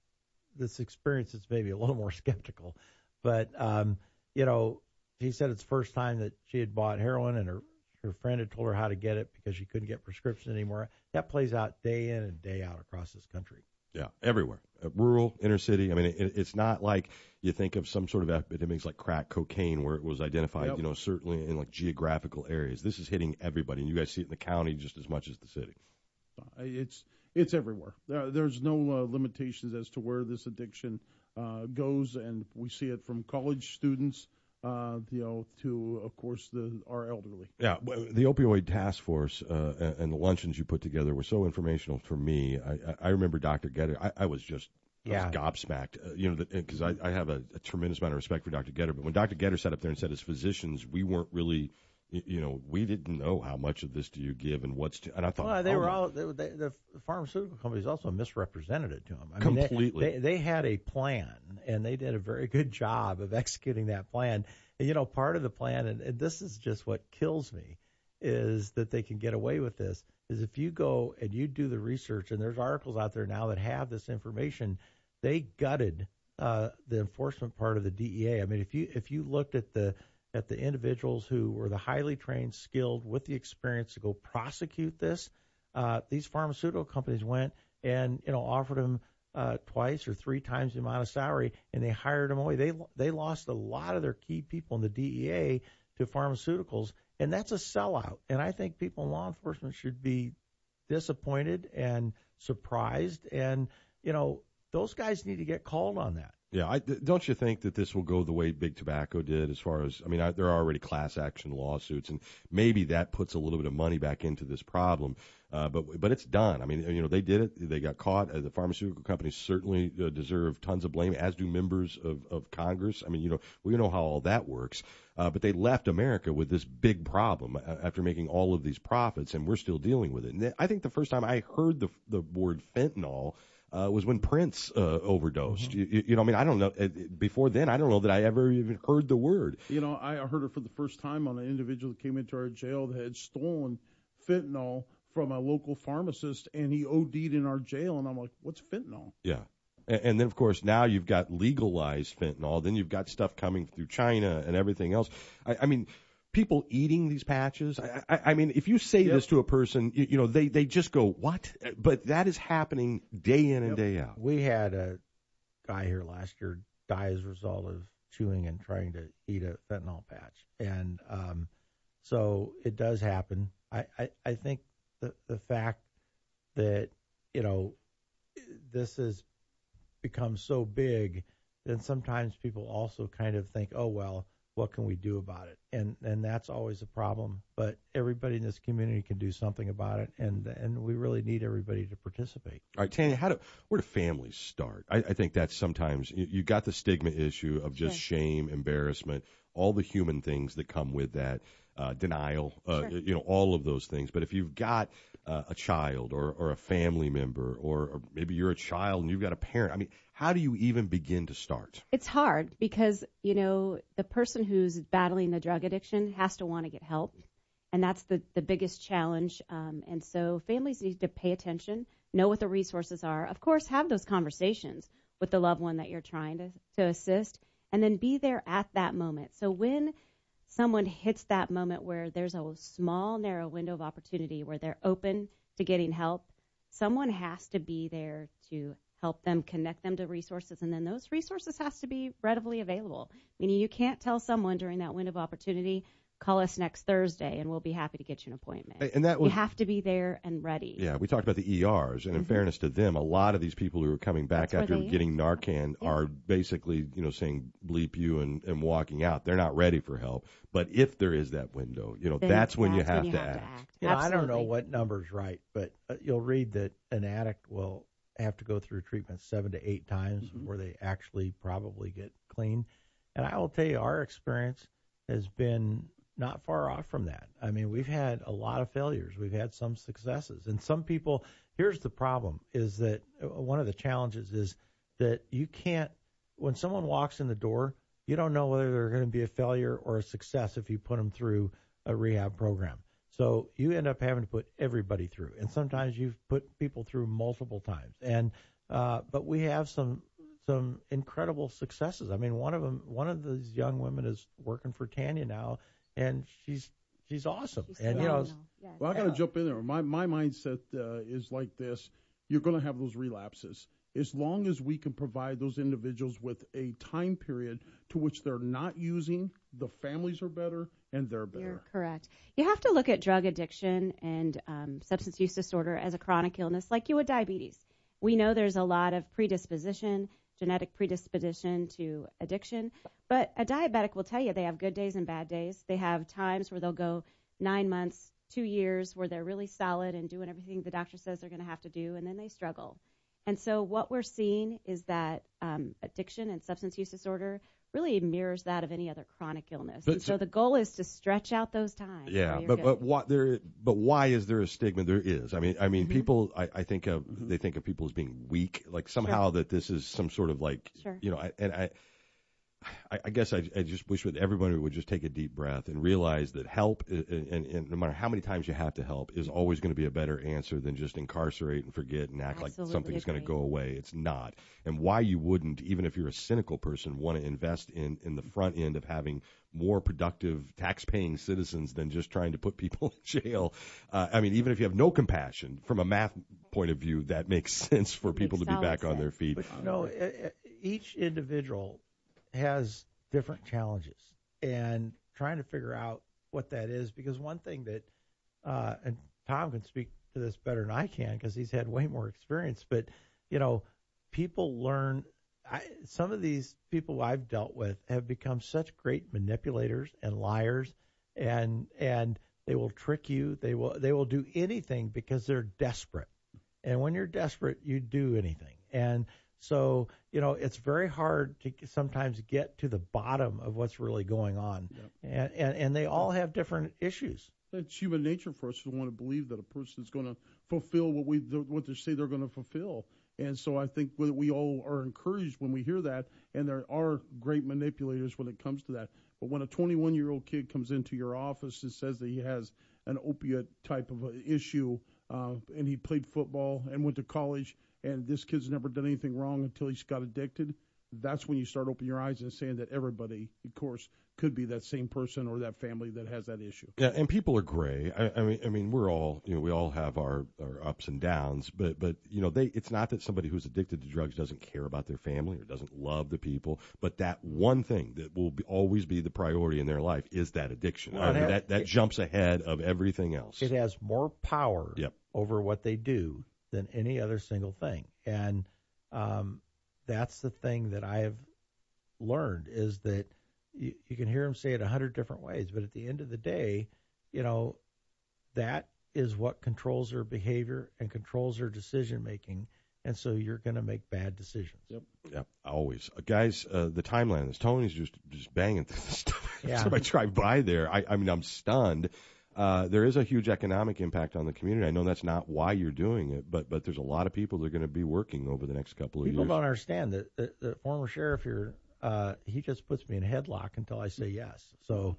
This experience is maybe a little more skeptical, but um, you know, she said it's the first time that she had bought heroin, and her her friend had told her how to get it because she couldn't get prescriptions anymore. That plays out day in and day out across this country. Yeah, everywhere, uh, rural, inner city. I mean, it, it's not like you think of some sort of epidemics like crack cocaine, where it was identified, Yep. you know, certainly in like geographical areas. This is hitting everybody, and you guys see it in the county just as much as the city. It's it's everywhere. There, there's no uh, limitations as to where this addiction uh, goes, and we see it from college students, uh, you know, to of course the our elderly. Yeah, the opioid task force uh, and the luncheons you put together were so informational for me. I, I remember Doctor Getter. I, I was just I Yeah. was gobsmacked, uh, you know, because I, I have a, a tremendous amount of respect for Doctor Getter. But when Doctor Getter sat up there and said, as physicians, we weren't really. You know, we didn't know how much of this do you give and what's to, and I thought, Well, they oh were my- all they, they, the pharmaceutical companies also misrepresented it to them. I Completely. Mean, they, they they had a plan, and they did a very good job of executing that plan. And you know, part of the plan, and, and this is just what kills me, is that they can get away with this. Is if you go and you do the research, and there's articles out there now that have this information, they gutted uh, the enforcement part of the D E A. I mean, if you if you looked at the at the individuals who were the highly trained, skilled, with the experience to go prosecute this, uh, these pharmaceutical companies went and, you know, offered them uh, twice or three times the amount of salary, and they hired them away. They they lost a lot of their key people in the D E A to pharmaceuticals, and that's a sellout. And I think people in law enforcement should be disappointed and surprised, and, you know, those guys need to get called on that. Yeah, I, don't you think that this will go the way Big Tobacco did as far as, I mean, I, there are already class action lawsuits, and maybe that puts a little bit of money back into this problem, uh, but but it's done. I mean, you know, they did it. They got caught. Uh, the pharmaceutical companies certainly uh, deserve tons of blame, as do members of, of Congress. I mean, you know, we know how all that works, uh, but they left America with this big problem after making all of these profits, and we're still dealing with it. And I think the first time I heard the the word fentanyl, Uh, was when Prince uh, overdosed. Mm-hmm. You, you know, I mean, I don't know. Uh, before then, I don't know that I ever even heard the word. You know, I heard it for the first time on an individual that came into our jail that had stolen fentanyl from a local pharmacist, and he OD'd in our jail. And I'm like, what's fentanyl? Yeah. And, and then, of course, now you've got legalized fentanyl. Then you've got stuff coming through China and everything else. I, I mean, people eating these patches. I, I, I mean, if you say Yep. this to a person, you, you know, they, they just go, what? But that is happening day in and day out. We had a guy here last year die as a result of chewing and trying to eat a fentanyl patch. And um, so it does happen. I, I, I think the, the fact that, you know, this has become so big, then sometimes people also kind of think, oh, well, what can we do about it? And and that's always a problem. But everybody in this community can do something about it, and and we really need everybody to participate. All right, Tanya, how do where do families start? I, I think that's sometimes you, you got the stigma issue of just Sure. shame, embarrassment, all the human things that come with that, uh, denial, uh, Sure. you know, all of those things. But if you've got uh, a child or or a family member, or, or maybe you're a child and you've got a parent, I mean, how do you even begin to start? It's hard because, you know, the person who's battling the drug addiction has to want to get help. And that's the, the biggest challenge. Um, and so families need to pay attention, know what the resources are. Of course, have those conversations with the loved one that you're trying to, to assist, and then be there at that moment. So when someone hits that moment where there's a small, narrow window of opportunity where they're open to getting help, someone has to be there to help them, connect them to resources, and then those resources has to be readily available. Meaning you can't tell someone during that window of opportunity, call us next Thursday and we'll be happy to get you an appointment. And that was, you have to be there and ready. Yeah, we talked about the E Rs, and in Mm-hmm. fairness to them, a lot of these people who are coming back That's where after they getting Narcan Yeah. are basically, you know, saying bleep you and, and walking out. They're not ready for help. But if there is that window, you know, Then that's when you that's have, when you to, have act. to act. You know, I don't know Absolutely. what number's right, but uh, you'll read that an addict will have to go through treatment seven to eight times Mm-hmm. before they actually probably get clean. And I will tell you, our experience has been not far off from that. I mean, we've had a lot of failures. We've had some successes. And some people, here's the problem, is that uh, one of the challenges is that you can't, when someone walks in the door, you don't know whether they're going to be a failure or a success if you put them through a rehab program. So you end up having to put everybody through, and sometimes you've put people through multiple times. And uh, but we have some some incredible successes. I mean, one of them, one of these young women is working for Tanya now, and she's she's awesome. She's and you know, phenomenal. Yes. Well, I got to jump in there. My my mindset uh, is like this: you're going to have those relapses. As long as we can provide those individuals with a time period to which they're not using, the families are better and they're better. You're correct. You have to look at drug addiction and um, substance use disorder as a chronic illness, like you would diabetes. We know there's a lot of predisposition, genetic predisposition to addiction, but a diabetic will tell you they have good days and bad days. They have times where they'll go nine months, two years, where they're really solid and doing everything the doctor says they're going to have to do, and then they struggle. And so what we're seeing is that um, addiction and substance use disorder really mirrors that of any other chronic illness. But and so so- the goal is to stretch out those times. Yeah, where you're but good. but why there? But why is there a stigma? There is. I mean, I mean, Mhm. people. I, I think of they think of people as being weak, like somehow that this is some sort of like, Sure. you know. I, and I, I, I guess I, I just wish that everybody would just take a deep breath and realize that help, i- and, and no matter how many times you have to help, is always going to be a better answer than just incarcerate and forget and act like Absolutely something's going to agree. go away. It's not. And why you wouldn't, even if you're a cynical person, want to invest in in the front end of having more productive tax-paying citizens than just trying to put people in jail. Uh, I mean, even if you have no compassion, from a math point of view, that makes sense for It people to makes be back solid on their sense. feet. But you know, e- e- each individual has different challenges, and trying to figure out what that is, because one thing that, uh, and Tom can speak to this better than I can because he's had way more experience, but, you know, people learn, I, some of these people I've dealt with have become such great manipulators and liars, and, and they will trick you. They will, they will do anything because they're desperate. And when you're desperate, you do anything. And so, you know, it's very hard to sometimes get to the bottom of what's really going on. Yep. And, and, and they all have different issues. It's human nature for us to want to believe that a person is going to fulfill what we what they say they're going to fulfill. And so I think that we all are encouraged when we hear that, and there are great manipulators when it comes to that. But when a twenty-one-year-old kid comes into your office and says that he has an opiate type of a issue, uh, and he played football and went to college, and this kid's never done anything wrong until he's got addicted, that's when you start opening your eyes and saying that everybody, of course, could be that same person or that family that has that issue. Yeah, and people are gray. I, I mean, I mean, we're all, you know, we all have our, our ups and downs, but, but, you know, they, it's not that somebody who's addicted to drugs doesn't care about their family or doesn't love the people, but that one thing that will be, always be the priority in their life is that addiction. Well, I mean, it- that, that it- jumps ahead of everything else. It has more power Yep. over what they do than any other single thing. And um, that's the thing that I have learned is that you, you can hear them say it a hundred different ways, but at the end of the day, you know, that is what controls their behavior and controls their decision making. And so you're going to make bad decisions. Yep. Yep, always. Uh, guys, uh, the timeline is Tony's just just banging through this stuff. Yeah. Every time I drive by there, I, I mean, I'm stunned. Uh, there is a huge economic impact on the community. I know that's not why you're doing it, but but there's a lot of people that are going to be working over the next couple of People years. don't understand that the, the former sheriff here, uh, he just puts me in a headlock until I say yes. So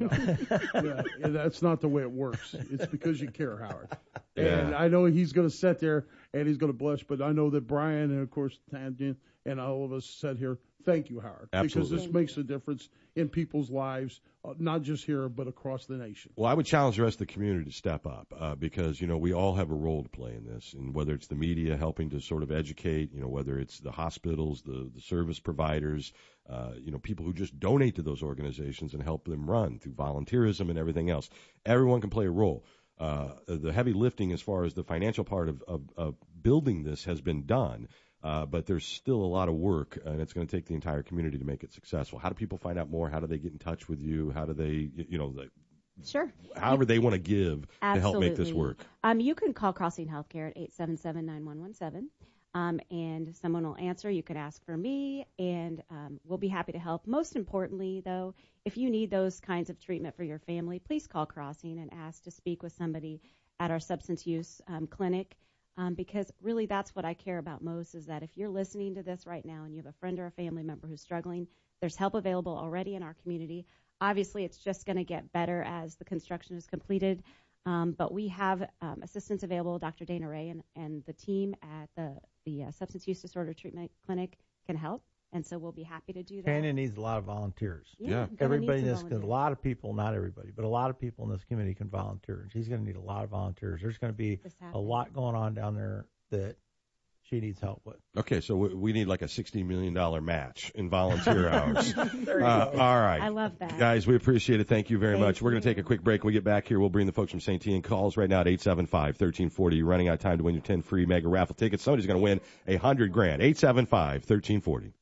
Yeah, and that's not the way it works. It's because you care, Howard. And Yeah. I know he's going to sit there and he's going to blush, but I know that Brian and, of course, Tangent and all of us sat here, thank you, Howard. Absolutely. Because this makes a difference in people's lives, uh, not just here, but across the nation. Well, I would challenge the rest of the community to step up uh, because, you know, we all have a role to play in this. And whether it's the media helping to sort of educate, you know, whether it's the hospitals, the, the service providers, uh, you know, people who just donate to those organizations and help them run through volunteerism and everything else. Everyone can play a role. Uh, the heavy lifting as far as the financial part of, of, of building this has been done. Uh, but there's still a lot of work, and it's going to take the entire community to make it successful. How do people find out more? How do they get in touch with you? How do they, you know, like, Sure. however they want to give Absolutely. to help make this work? Um, you can call Crossing Healthcare at eight seven seven, nine one one seven, um, and someone will answer. You can ask for me, and um, we'll be happy to help. Most importantly, though, if you need those kinds of treatment for your family, please call Crossing and ask to speak with somebody at our substance use um, clinic. Um, because really that's what I care about most is that if you're listening to this right now and you have a friend or a family member who's struggling, there's help available already in our community. Obviously, it's just going to get better as the construction is completed, um, but we have um, assistance available. Doctor Dana Ray and, and the team at the, the uh, Substance Use Disorder Treatment Clinic can help, and so we'll be happy to do that. Canyon needs a lot of volunteers. Yeah, Yeah. gonna Everybody in need this, some a lot of people, not everybody, but a lot of people in this community can volunteer. She's going to need a lot of volunteers. There's going to be This a happened. lot going on down there that she needs help with. Okay, so we, we need like a sixty million dollars match in volunteer hours. There you Uh, go. all right. I love that. Guys, we appreciate it. Thank you very Thank much. We're going to you. take a quick break. When we get back here, we'll bring the folks from Saint Ian calls right now at eight seven five, one three four zero. You're running out of time to win your ten free mega raffle tickets. Somebody's going to win a hundred grand. eight seven five, one three four zero.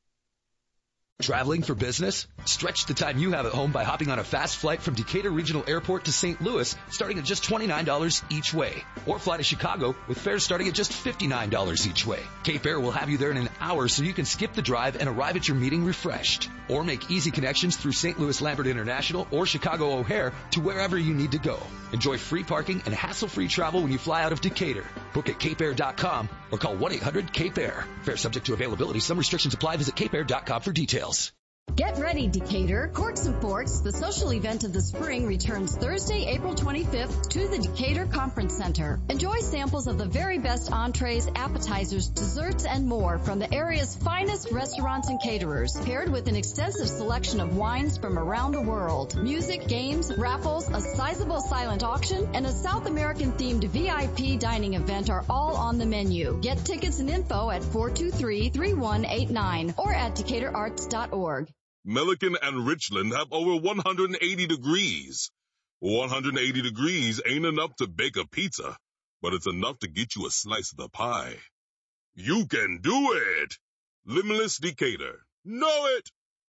Traveling for business? Stretch the time you have at home by hopping on a fast flight from Decatur Regional Airport to Saint Louis, starting at just twenty-nine dollars each way. Or fly to Chicago with fares starting at just fifty-nine dollars each way. Cape Air will have you there in an hour so you can skip the drive and arrive at your meeting refreshed. Or make easy connections through Saint Louis Lambert International or Chicago O'Hare to wherever you need to go. Enjoy free parking and hassle-free travel when you fly out of Decatur. Book at cape air dot com or call one eight hundred cape air. Fare subject to availability. Some restrictions apply. Visit cape air dot com for details. Get ready, Decatur. Courts and Forts, the social event of the spring, returns Thursday, April twenty-fifth to the Decatur Conference Center. Enjoy samples of the very best entrees, appetizers, desserts, and more from the area's finest restaurants and caterers, paired with an extensive selection of wines from around the world. Music, games, raffles, a sizable silent auction, and a South American-themed V I P dining event are all on the menu. Get tickets and info at four two three, three one eight nine or at decatur arts dot org. Milliken and Richland have over one hundred eighty degrees. one hundred eighty degrees ain't enough to bake a pizza, but it's enough to get you a slice of the pie. You can do it! Limitless Decatur. Know it!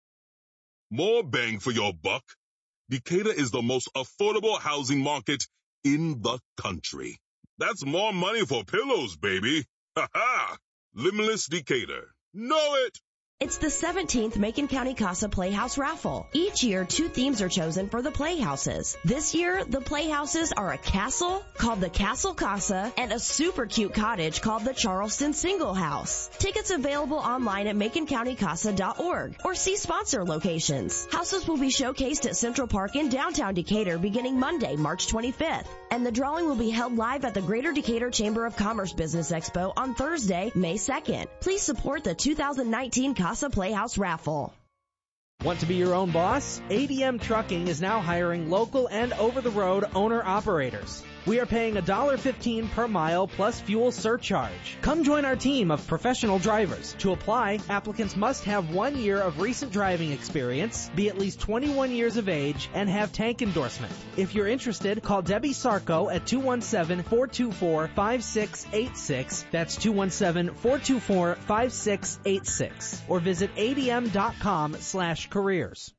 More bang for your buck. Decatur is the most affordable housing market in the country. That's more money for pillows, baby. Ha ha! Limitless Decatur. Know it! It's the seventeenth Macon County Casa Playhouse Raffle. Each year, two themes are chosen for the playhouses. This year, the playhouses are a castle called the Castle Casa and a super cute cottage called the Charleston Single House. Tickets available online at macon county casa dot org or see sponsor locations. Houses will be showcased at Central Park in downtown Decatur beginning Monday, March twenty-fifth. And the drawing will be held live at the Greater Decatur Chamber of Commerce Business Expo on Thursday, May second. Please support the two thousand nineteen Casa Casa Playhouse raffle. Want to be your own boss? A D M Trucking is now hiring local and over-the-road owner-operators. We are paying one dollar fifteen per mile plus fuel surcharge. Come join our team of professional drivers. To apply, applicants must have one year of recent driving experience, be at least twenty-one years of age, and have tank endorsement. If you're interested, call Debbie Sarko at two one seven, four two four, five six eight six. That's two one seven, four two four, five six eight six. Or visit adm.com slash careers.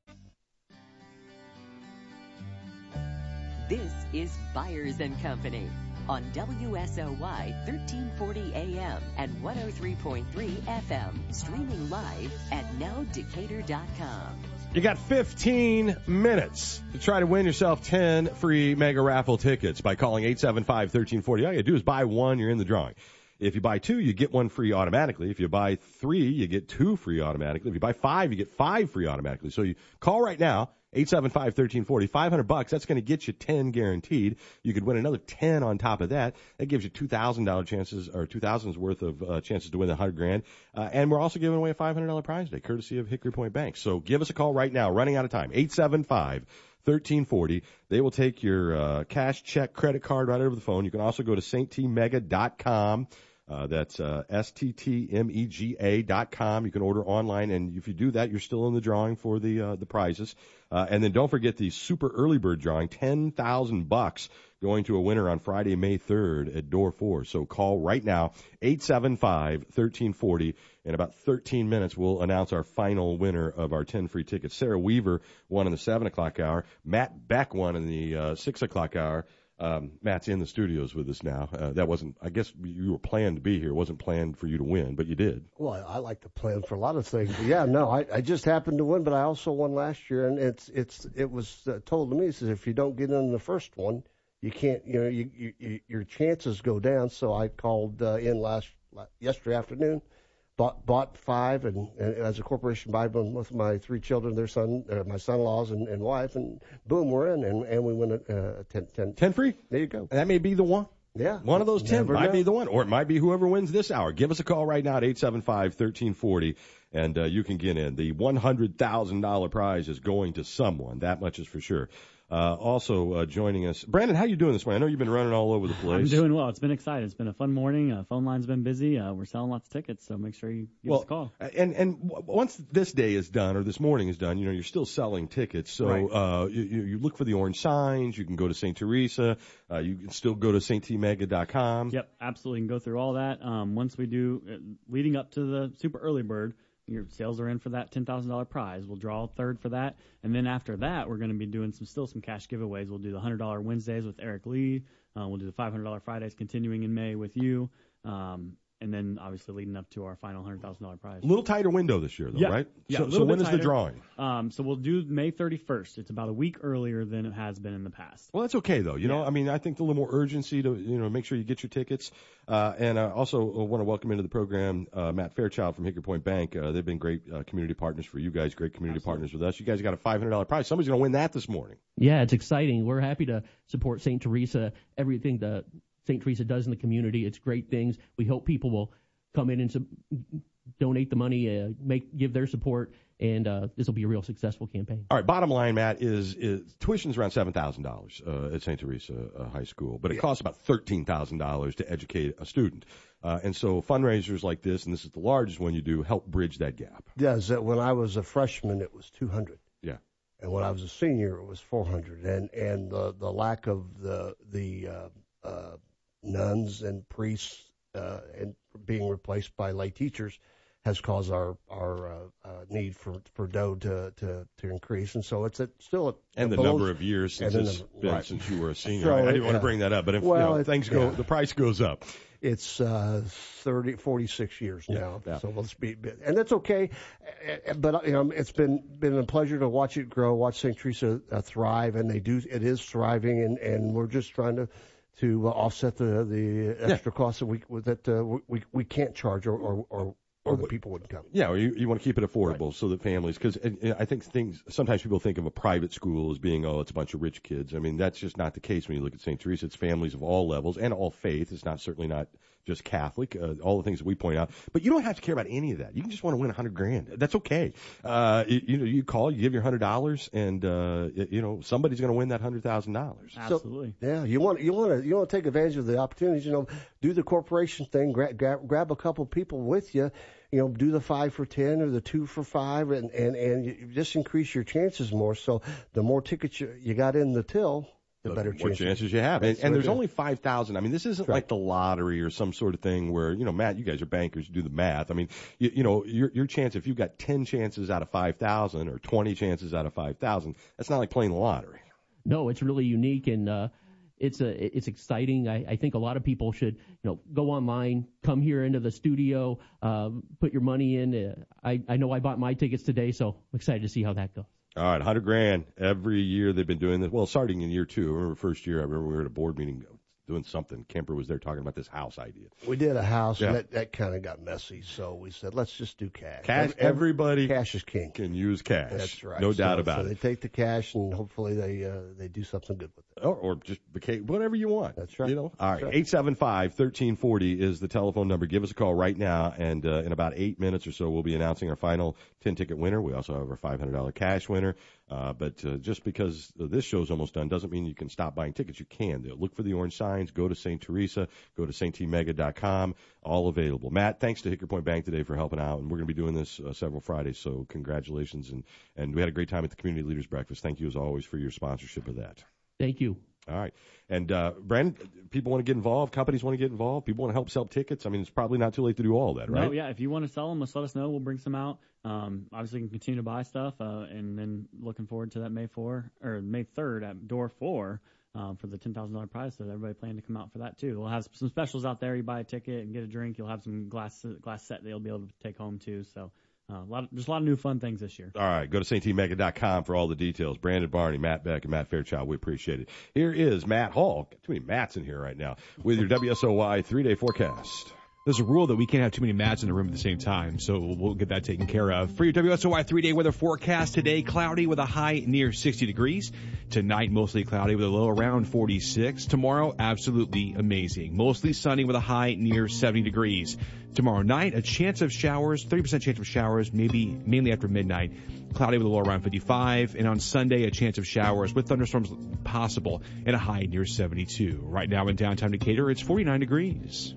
This is Byers and Company on W S O Y thirteen forty A M and one oh three point three F M, streaming live at now decatur dot com. You got fifteen minutes to try to win yourself ten free mega raffle tickets by calling eight seven five, one three four zero. All you do is buy one, you're in the drawing. If you buy two, you get one free automatically. If you buy three, you get two free automatically. If you buy five, you get five free automatically. So you call right now, eight seven five, one three four zero, five hundred bucks. That's going to get you ten guaranteed. You could win another ten on top of that. That gives you two thousand dollars chances, or two thousand's worth of uh, chances to win the one hundred grand. Uh, and we're also giving away a five hundred dollars prize today, courtesy of Hickory Point Bank. So give us a call right now. Running out of time. eight seven five, one three four zero. They will take your uh, cash, check, credit card right over the phone. You can also go to saint t mega dot com. Uh, that's uh, S T T M E G A dot com. You can order online, and if you do that, you're still in the drawing for the uh, the prizes. Uh, and then don't forget the super early bird drawing, ten thousand bucks going to a winner on Friday, May third at door four. So call right now, eight seven five, one three four zero. In about thirteen minutes, we'll announce our final winner of our ten free tickets. Sarah Weaver won in the seven o'clock hour. Matt Beck won in the uh, six o'clock hour. Um, Matt's in the studios with us now. Uh, that wasn't, I guess you were planned to be here. It wasn't planned for you to win, but you did. Well, I like to plan for a lot of things. But yeah, no, I, I just happened to win, but I also won last year, and it's it's it was uh, told to me, it says if you don't get in the first one, you can't, you know, you, you, you your chances go down. So I called uh, in last yesterday afternoon. Bought bought five, and, and as a corporation buy them with my three children, their son, uh, my son-in-laws, and, and wife, and boom, we're in, and, and we win a uh, ten, ten. ten free. There you go. That may be the one. Yeah. One of those ten Never might know. be the one, or it might be whoever wins this hour. Give us a call right now at eight seven five, one three four zero, and uh, you can get in. The one hundred thousand dollars prize is going to someone. That much is for sure. Uh, also uh, joining us, Brandon, how you doing this morning? I know you've been running all over the place. I'm doing well. It's been exciting. It's been a fun morning. Uh, phone line's been busy. Uh, we're selling lots of tickets, so make sure you give well, us a call. And and w- once this day is done, or this morning is done, you know, you're still selling tickets. So Right. uh, you, you look for the orange signs. You can go to Saint Teresa. Uh, you can still go to saint t mega dot com. Yep, absolutely. You can go through all that. Um, once we do, uh, leading up to the super early bird, your sales are in for that ten thousand dollars prize. We'll draw a third for that. And then after that, we're going to be doing some still some cash giveaways. We'll do the one hundred dollars Wednesdays with Eric Lee. Uh, we'll do the five hundred dollars Fridays continuing in May with you. Um, and then obviously leading up to our final one hundred thousand dollars prize. A little tighter window this year, though, yeah. right? Yeah, So, a so little when bit is the tighter. drawing? Um, so we'll do May thirty-first. It's about a week earlier than it has been in the past. Well, that's okay, though. You know, I mean, I think a little more urgency to, you know, make sure you get your tickets. Uh, and I also want to welcome into the program uh, Matt Fairchild from Hickory Point Bank. Uh, they've been great uh, community partners for you guys, great community Absolutely. partners with us. You guys got a five hundred dollars prize. Somebody's going to win that this morning. Yeah, it's exciting. We're happy to support Saint Teresa, everything that Saint Teresa does in the community. It's great things. We hope people will come in and sub- donate the money, uh, make give their support, and uh, this will be a real successful campaign. All right, bottom line, Matt, is, is tuition's around seven thousand dollars uh, at Saint Teresa uh, High School, but it costs about thirteen thousand dollars to educate a student. Uh, and so fundraisers like this, and this is the largest one you do, help bridge that gap. Does that when I was a freshman, it was two hundred. Yeah. And when I was a senior, it was four hundred. And and the the lack of the the uh, uh, nuns and priests uh, and being replaced by lay teachers has caused our our uh, uh, need for for dough to, to, to increase. And so it's a, still a And the below- number of years since and the it's number- been right. since you were a senior. So, I, I didn't want yeah. to bring that up, but if Well, you know, it- things go, yeah. the price goes up. It's uh, thirty, forty-six years Yeah, now, yeah. so let's be, and that's okay. Uh, But you know, it's been been a pleasure to watch it grow, watch Saint Teresa uh, thrive, and they do. It is thriving, and, and we're just trying to to uh, offset the the extra costs that we that uh, we we can't charge or, or or or the people wouldn't come. Yeah, or you, you want to keep it affordable right. so that families, because I think things, sometimes people think of a private school as being, oh, it's a bunch of rich kids. I mean, that's just not the case when you look at Saint Teresa. It's families of all levels and all faith. It's not certainly not just Catholic, uh, all the things that we point out. But you don't have to care about any of that. You can just want to win a hundred grand. That's okay. Uh, you, you know, you call, you give your hundred dollars, and uh, you know somebody's going to win that hundred thousand dollars. Absolutely. So, yeah, you want you want to you want to take advantage of the opportunities. You know, do the corporation thing. Grab grab, grab a couple people with you. You know, do the five for ten or the two for five, and and and you just increase your chances more. So the more tickets you, you got in the till, the better more chances. chances you have. And, and there's right. only five thousand. I mean, this isn't right. like the lottery or some sort of thing where, you know, Matt, you guys are bankers, you do the math. I mean, you, you know, your your chance, if you've got ten chances out of five thousand or twenty chances out of five thousand, that's not like playing the lottery. No, it's really unique, and uh, it's a it's exciting. I, I think a lot of people should, you know, go online, come here into the studio, uh, put your money in. Uh, I, I know I bought my tickets today, so I'm excited to see how that goes. All right, one hundred grand every year they've been doing this. Well, starting in year two. I remember first year, I remember we were at a board meeting doing something. Kemper was there talking about this house idea. We did a house, yeah. and that, that kind of got messy, so we said, let's just do cash. Cash, Every, everybody cash is king. Can use cash. That's right. No so, doubt about so it. They take the cash, and hopefully they uh, they do something good with it. Or, or just whatever you want. That's right. You know. All right. Right. eight seven five, one three four zero is the telephone number. Give us a call right now, and uh, in about eight minutes or so, we'll be announcing our final ten-ticket winner. We also have our five hundred dollars cash winner. Uh, but uh, just because this show's almost done doesn't mean you can stop buying tickets. You can. They'll look for the orange signs. Go to Saint Teresa. Go to Saint T Mega dot com. All available. Matt, thanks to Hickory Point Bank today for helping out. And we're going to be doing this uh, several Fridays, so congratulations. And, and we had a great time at the Community Leaders Breakfast. Thank you, as always, for your sponsorship of that. Thank you. All right. And, uh, Brandon, people want to get involved. Companies want to get involved. People want to help sell tickets. I mean, it's probably not too late to do all that, right? No, yeah. If you want to sell them, just let us know. We'll bring some out. Um, obviously, you can continue to buy stuff. Uh, and then looking forward to that May fourth or May third at door four. Um, for the ten thousand dollars prize, so everybody planning to come out for that too. We'll have some specials out there. You buy a ticket and get a drink. You'll have some glass glass set that you'll be able to take home too. So uh, a lot of, just a lot of new fun things this year. All right, go to Saint T Mega dot com for all the details. Brandon Barney, Matt Beck, and Matt Fairchild, we appreciate it. Here is Matt Hall. Got too many Matts in here right now with your W S O Y three-day forecast. There's a rule that we can't have too many Matts in the room at the same time, so we'll get that taken care of. For your W S O Y three-day weather forecast today, cloudy with a high near sixty degrees. Tonight, mostly cloudy with a low around forty-six. Tomorrow, absolutely amazing. Mostly sunny with a high near seventy degrees. Tomorrow night, a chance of showers, thirty percent chance of showers, maybe mainly after midnight. Cloudy with a low around fifty-five. And on Sunday, a chance of showers with thunderstorms possible and a high near seventy-two. Right now in downtown Decatur, it's forty-nine degrees.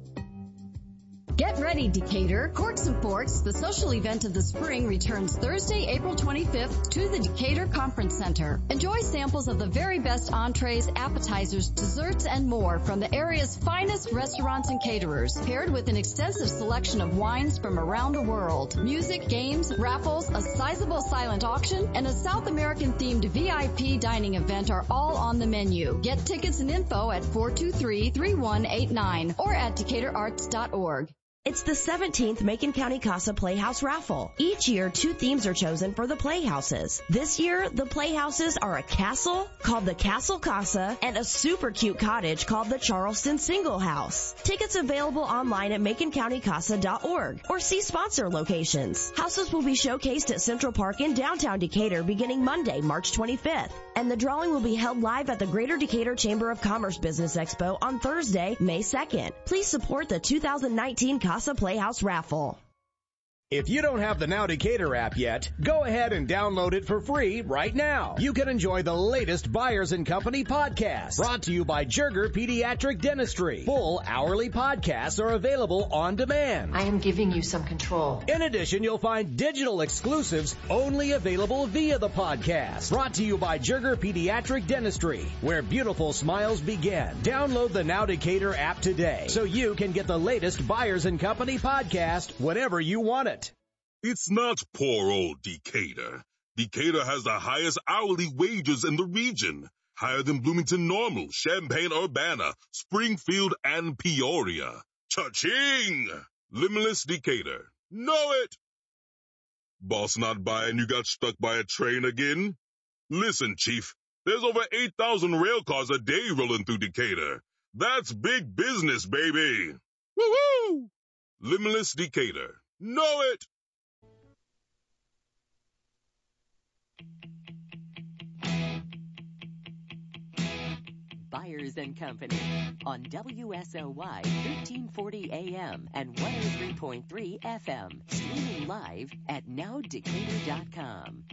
Get ready, Decatur. Courts and Forks, the social event of the spring, returns Thursday, April twenty-fifth to the Decatur Conference Center. Enjoy samples of the very best entrees, appetizers, desserts, and more from the area's finest restaurants and caterers, paired with an extensive selection of wines from around the world. Music, games, raffles, a sizable silent auction, and a South American-themed V I P dining event are all on the menu. Get tickets and info at four two three, three one eight nine or at decatur arts dot org. It's the seventeenth Macon County Casa Playhouse Raffle. Each year, two themes are chosen for the playhouses. This year, the playhouses are a castle called the Castle Casa and a super cute cottage called the Charleston Single House. Tickets available online at macon county casa dot org or see sponsor locations. Houses will be showcased at Central Park in downtown Decatur beginning Monday, March twenty-fifth. And the drawing will be held live at the Greater Decatur Chamber of Commerce Business Expo on Thursday, May second. Please support the two thousand nineteen Casa Playhouse Raffle. If you don't have the Now Decatur app yet, go ahead and download it for free right now. You can enjoy the latest Byers and Company podcast, brought to you by Jerger Pediatric Dentistry. Full hourly podcasts are available on demand. I am giving you some control. In addition, you'll find digital exclusives only available via the podcast. Brought to you by Jerger Pediatric Dentistry, where beautiful smiles begin. Download the Now Decatur app today so you can get the latest Byers and Company podcast whenever you want it. It's not poor old Decatur. Decatur has the highest hourly wages in the region, higher than Bloomington Normal, Champaign-Urbana, Springfield, and Peoria. Cha-ching! Limitless Decatur. Know it! Boss not by and you got stuck by a train again? Listen, Chief, there's over eight thousand rail cars a day rolling through Decatur. That's big business, baby. Woo-hoo! Limitless Decatur. Know it! Byers and Company on W S O Y thirteen forty A M and one oh three point three F M. Streaming live at now decatur dot com.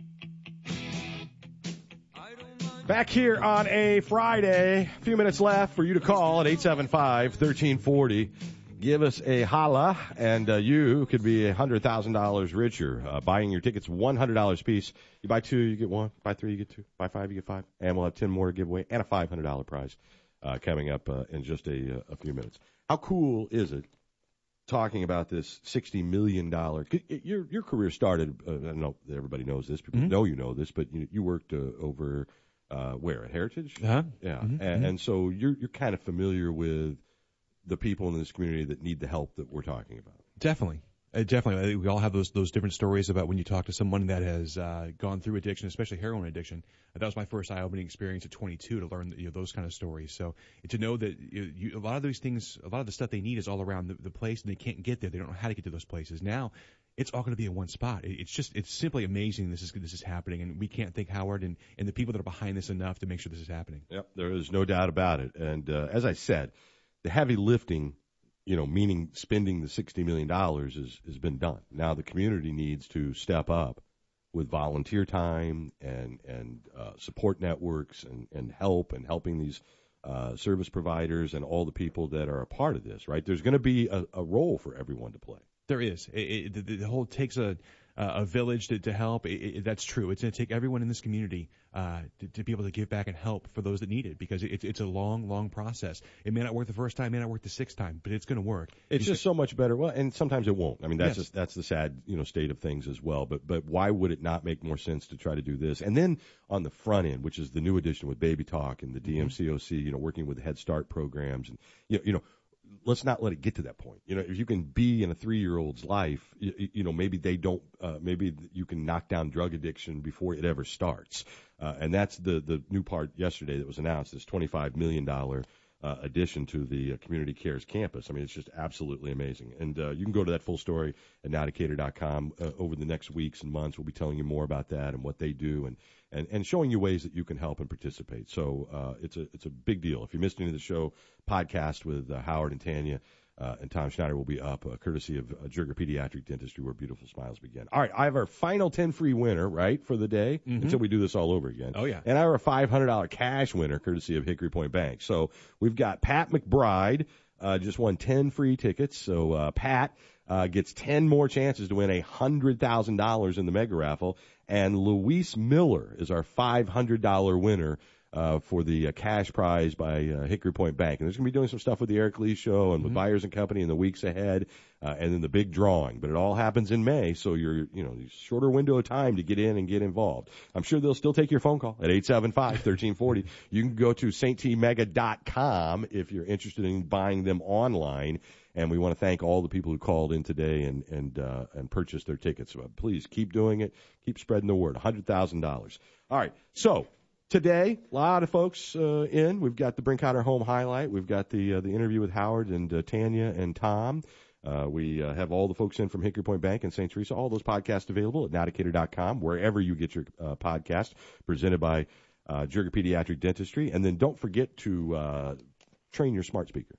Back here on a Friday. A few minutes left for you to call at eight seven five, one three four zero. Give us a holla, and uh, you could be one hundred thousand dollars richer. Uh, buying your tickets, one hundred dollars a piece. You buy two, you get one. Buy three, you get two. Buy five, you get five. And we'll have ten more to give away, and a five hundred dollars prize uh, coming up uh, in just a, uh, a few minutes. How cool is it talking about this sixty million dollars? Your your career started, uh, I don't know that everybody knows this. People mm-hmm. know you know this, but you, you worked uh, over uh, where? At Heritage? Uh-huh. Yeah. Mm-hmm. And, and so you're you're kind of familiar with the people in this community that need the help that we're talking about. Definitely. Uh, definitely. I think we all have those those different stories about when you talk to someone that has uh, gone through addiction, especially heroin addiction. Uh, that was my first eye-opening experience at twenty-two to learn you know, those kind of stories. So to know that you, you, a lot of these things, a lot of the stuff they need is all around the, the place, and they can't get there. They don't know how to get to those places. Now it's all going to be in one spot. It, it's just it's simply amazing this is this is happening, and we can't thank Howard and, and the people that are behind this enough to make sure this is happening. Yep, there is no doubt about it. And uh, as I said, the heavy lifting, you know, meaning spending the sixty million dollars is, has been done. Now the community needs to step up with volunteer time and, and uh, support networks and, and help and helping these uh, service providers and all the people that are a part of this, right? There's going to be a, a role for everyone to play. There is. It, it, the, the whole takes a uh, a village to, to help. It, it, that's true. It's going to take everyone in this community uh, to, to be able to give back and help for those that need it, because it, it's a long, long process. It may not work the first time, may not work the sixth time, but it's going to work. It's you just so much better. Well, and sometimes it won't. I mean, that's Yes. just, that's the sad, you know, state of things as well. But but why would it not make more sense to try to do this? And then on the front end, which is the new addition with Baby Talk and the D M C O C, you know, working with Head Start programs, and you know, you know. Let's not let it get to that point. You know, if you can be in a three-year-old's life, you, you know, maybe they don't, uh, maybe you can knock down drug addiction before it ever starts. Uh, and that's the, the new part yesterday that was announced, this twenty-five million dollars uh, addition to the uh, Community Cares campus. I mean, it's just absolutely amazing. And uh, you can go to that full story at now decatur dot com. Uh, over the next weeks and months, we'll be telling you more about that and what they do, and, and, and showing you ways that you can help and participate. So uh, it's a it's a big deal. If you missed any of the show, podcast with uh, Howard and Tanya uh, and Tom Schneider will be up, uh, courtesy of uh, Jerger Pediatric Dentistry, where beautiful smiles begin. All right, I have our final ten free winner, right, for the day, Mhm. until we do this all over again. Oh, yeah. And I have a five hundred dollars cash winner, courtesy of Hickory Point Bank. So we've got Pat McBride, uh, just won ten free tickets. So uh, Pat uh, gets ten more chances to win one hundred thousand dollars in the mega raffle. And Luis Miller is our five hundred dollars winner uh, for the uh, cash prize by uh, Hickory Point Bank. And there's going to be doing some stuff with the Eric Lee Show and with Byers and Company in the weeks ahead, uh, and then the big drawing. But it all happens in May, so you're, you know, shorter window of time to get in and get involved. I'm sure they'll still take your phone call at eight seven five, one three four zero. You can go to saint t mega dot com if you're interested in buying them online. And we want to thank all the people who called in today and and uh, and purchased their tickets. So please keep doing it. Keep spreading the word. one hundred thousand dollars. All right. So today, a lot of folks uh, in. We've got the Brinkheimer Home Highlight. We've got the uh, the interview with Howard and uh, Tanya and Tom. Uh, we uh, have all the folks in from Hickory Point Bank and Saint Teresa. All those podcasts available at now decatur dot com, wherever you get your uh, podcast, presented by uh, Jerger Pediatric Dentistry. And then don't forget to uh, train your smart speaker.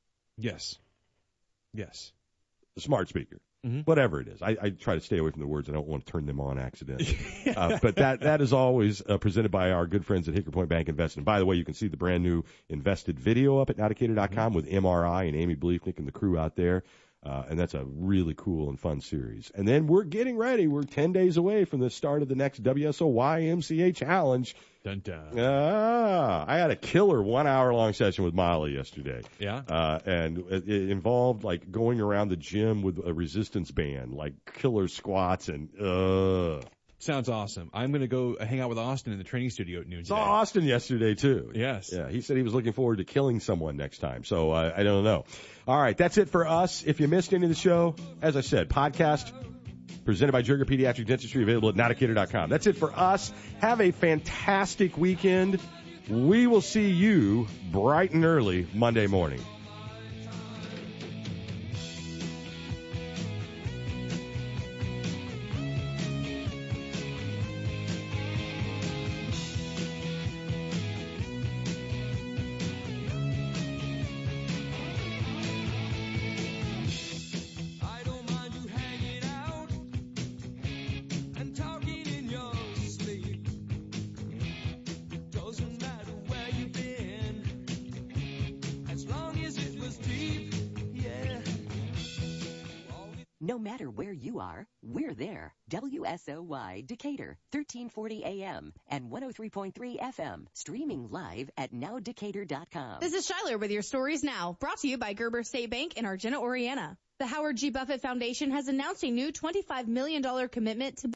Yes. Yes. The smart speaker. Mm-hmm. Whatever it is. I, I try to stay away from the words. I don't want to turn them on accidentally. uh, but that that is always uh, presented by our good friends at Hickory Point Bank Investment. By the way, you can see the brand new Invested video up at now decatur dot com with M R I and Amy Bleefnick and the crew out there. Uh, and that's a really cool and fun series. And then we're getting ready. We're ten days away from the start of the next W S O Y M C A Challenge. Dun, dun. Ah, I had a killer one-hour-long session with Molly yesterday. Yeah? Uh, and it, it involved, like, going around the gym with a resistance band, like killer squats and, uh. Sounds awesome. I'm going to go hang out with Austin in the training studio at noon Saw today. Austin yesterday, too. Yes. Yeah, he said he was looking forward to killing someone next time, so uh, I don't know. All right, that's it for us. If you missed any of the show, as I said, podcast presented by Jerger Pediatric Dentistry, available at now decatur dot com. That's it for us. Have a fantastic weekend. We will see you bright and early Monday morning. No matter where you are, we're there. W S O Y Decatur, thirteen forty A M and one oh three point three F M. Streaming live at now decatur dot com. This is Shyler with your Stories Now, brought to you by Gerber State Bank in Argenta, Oriana. The Howard G. Buffett Foundation has announced a new twenty-five million dollars commitment to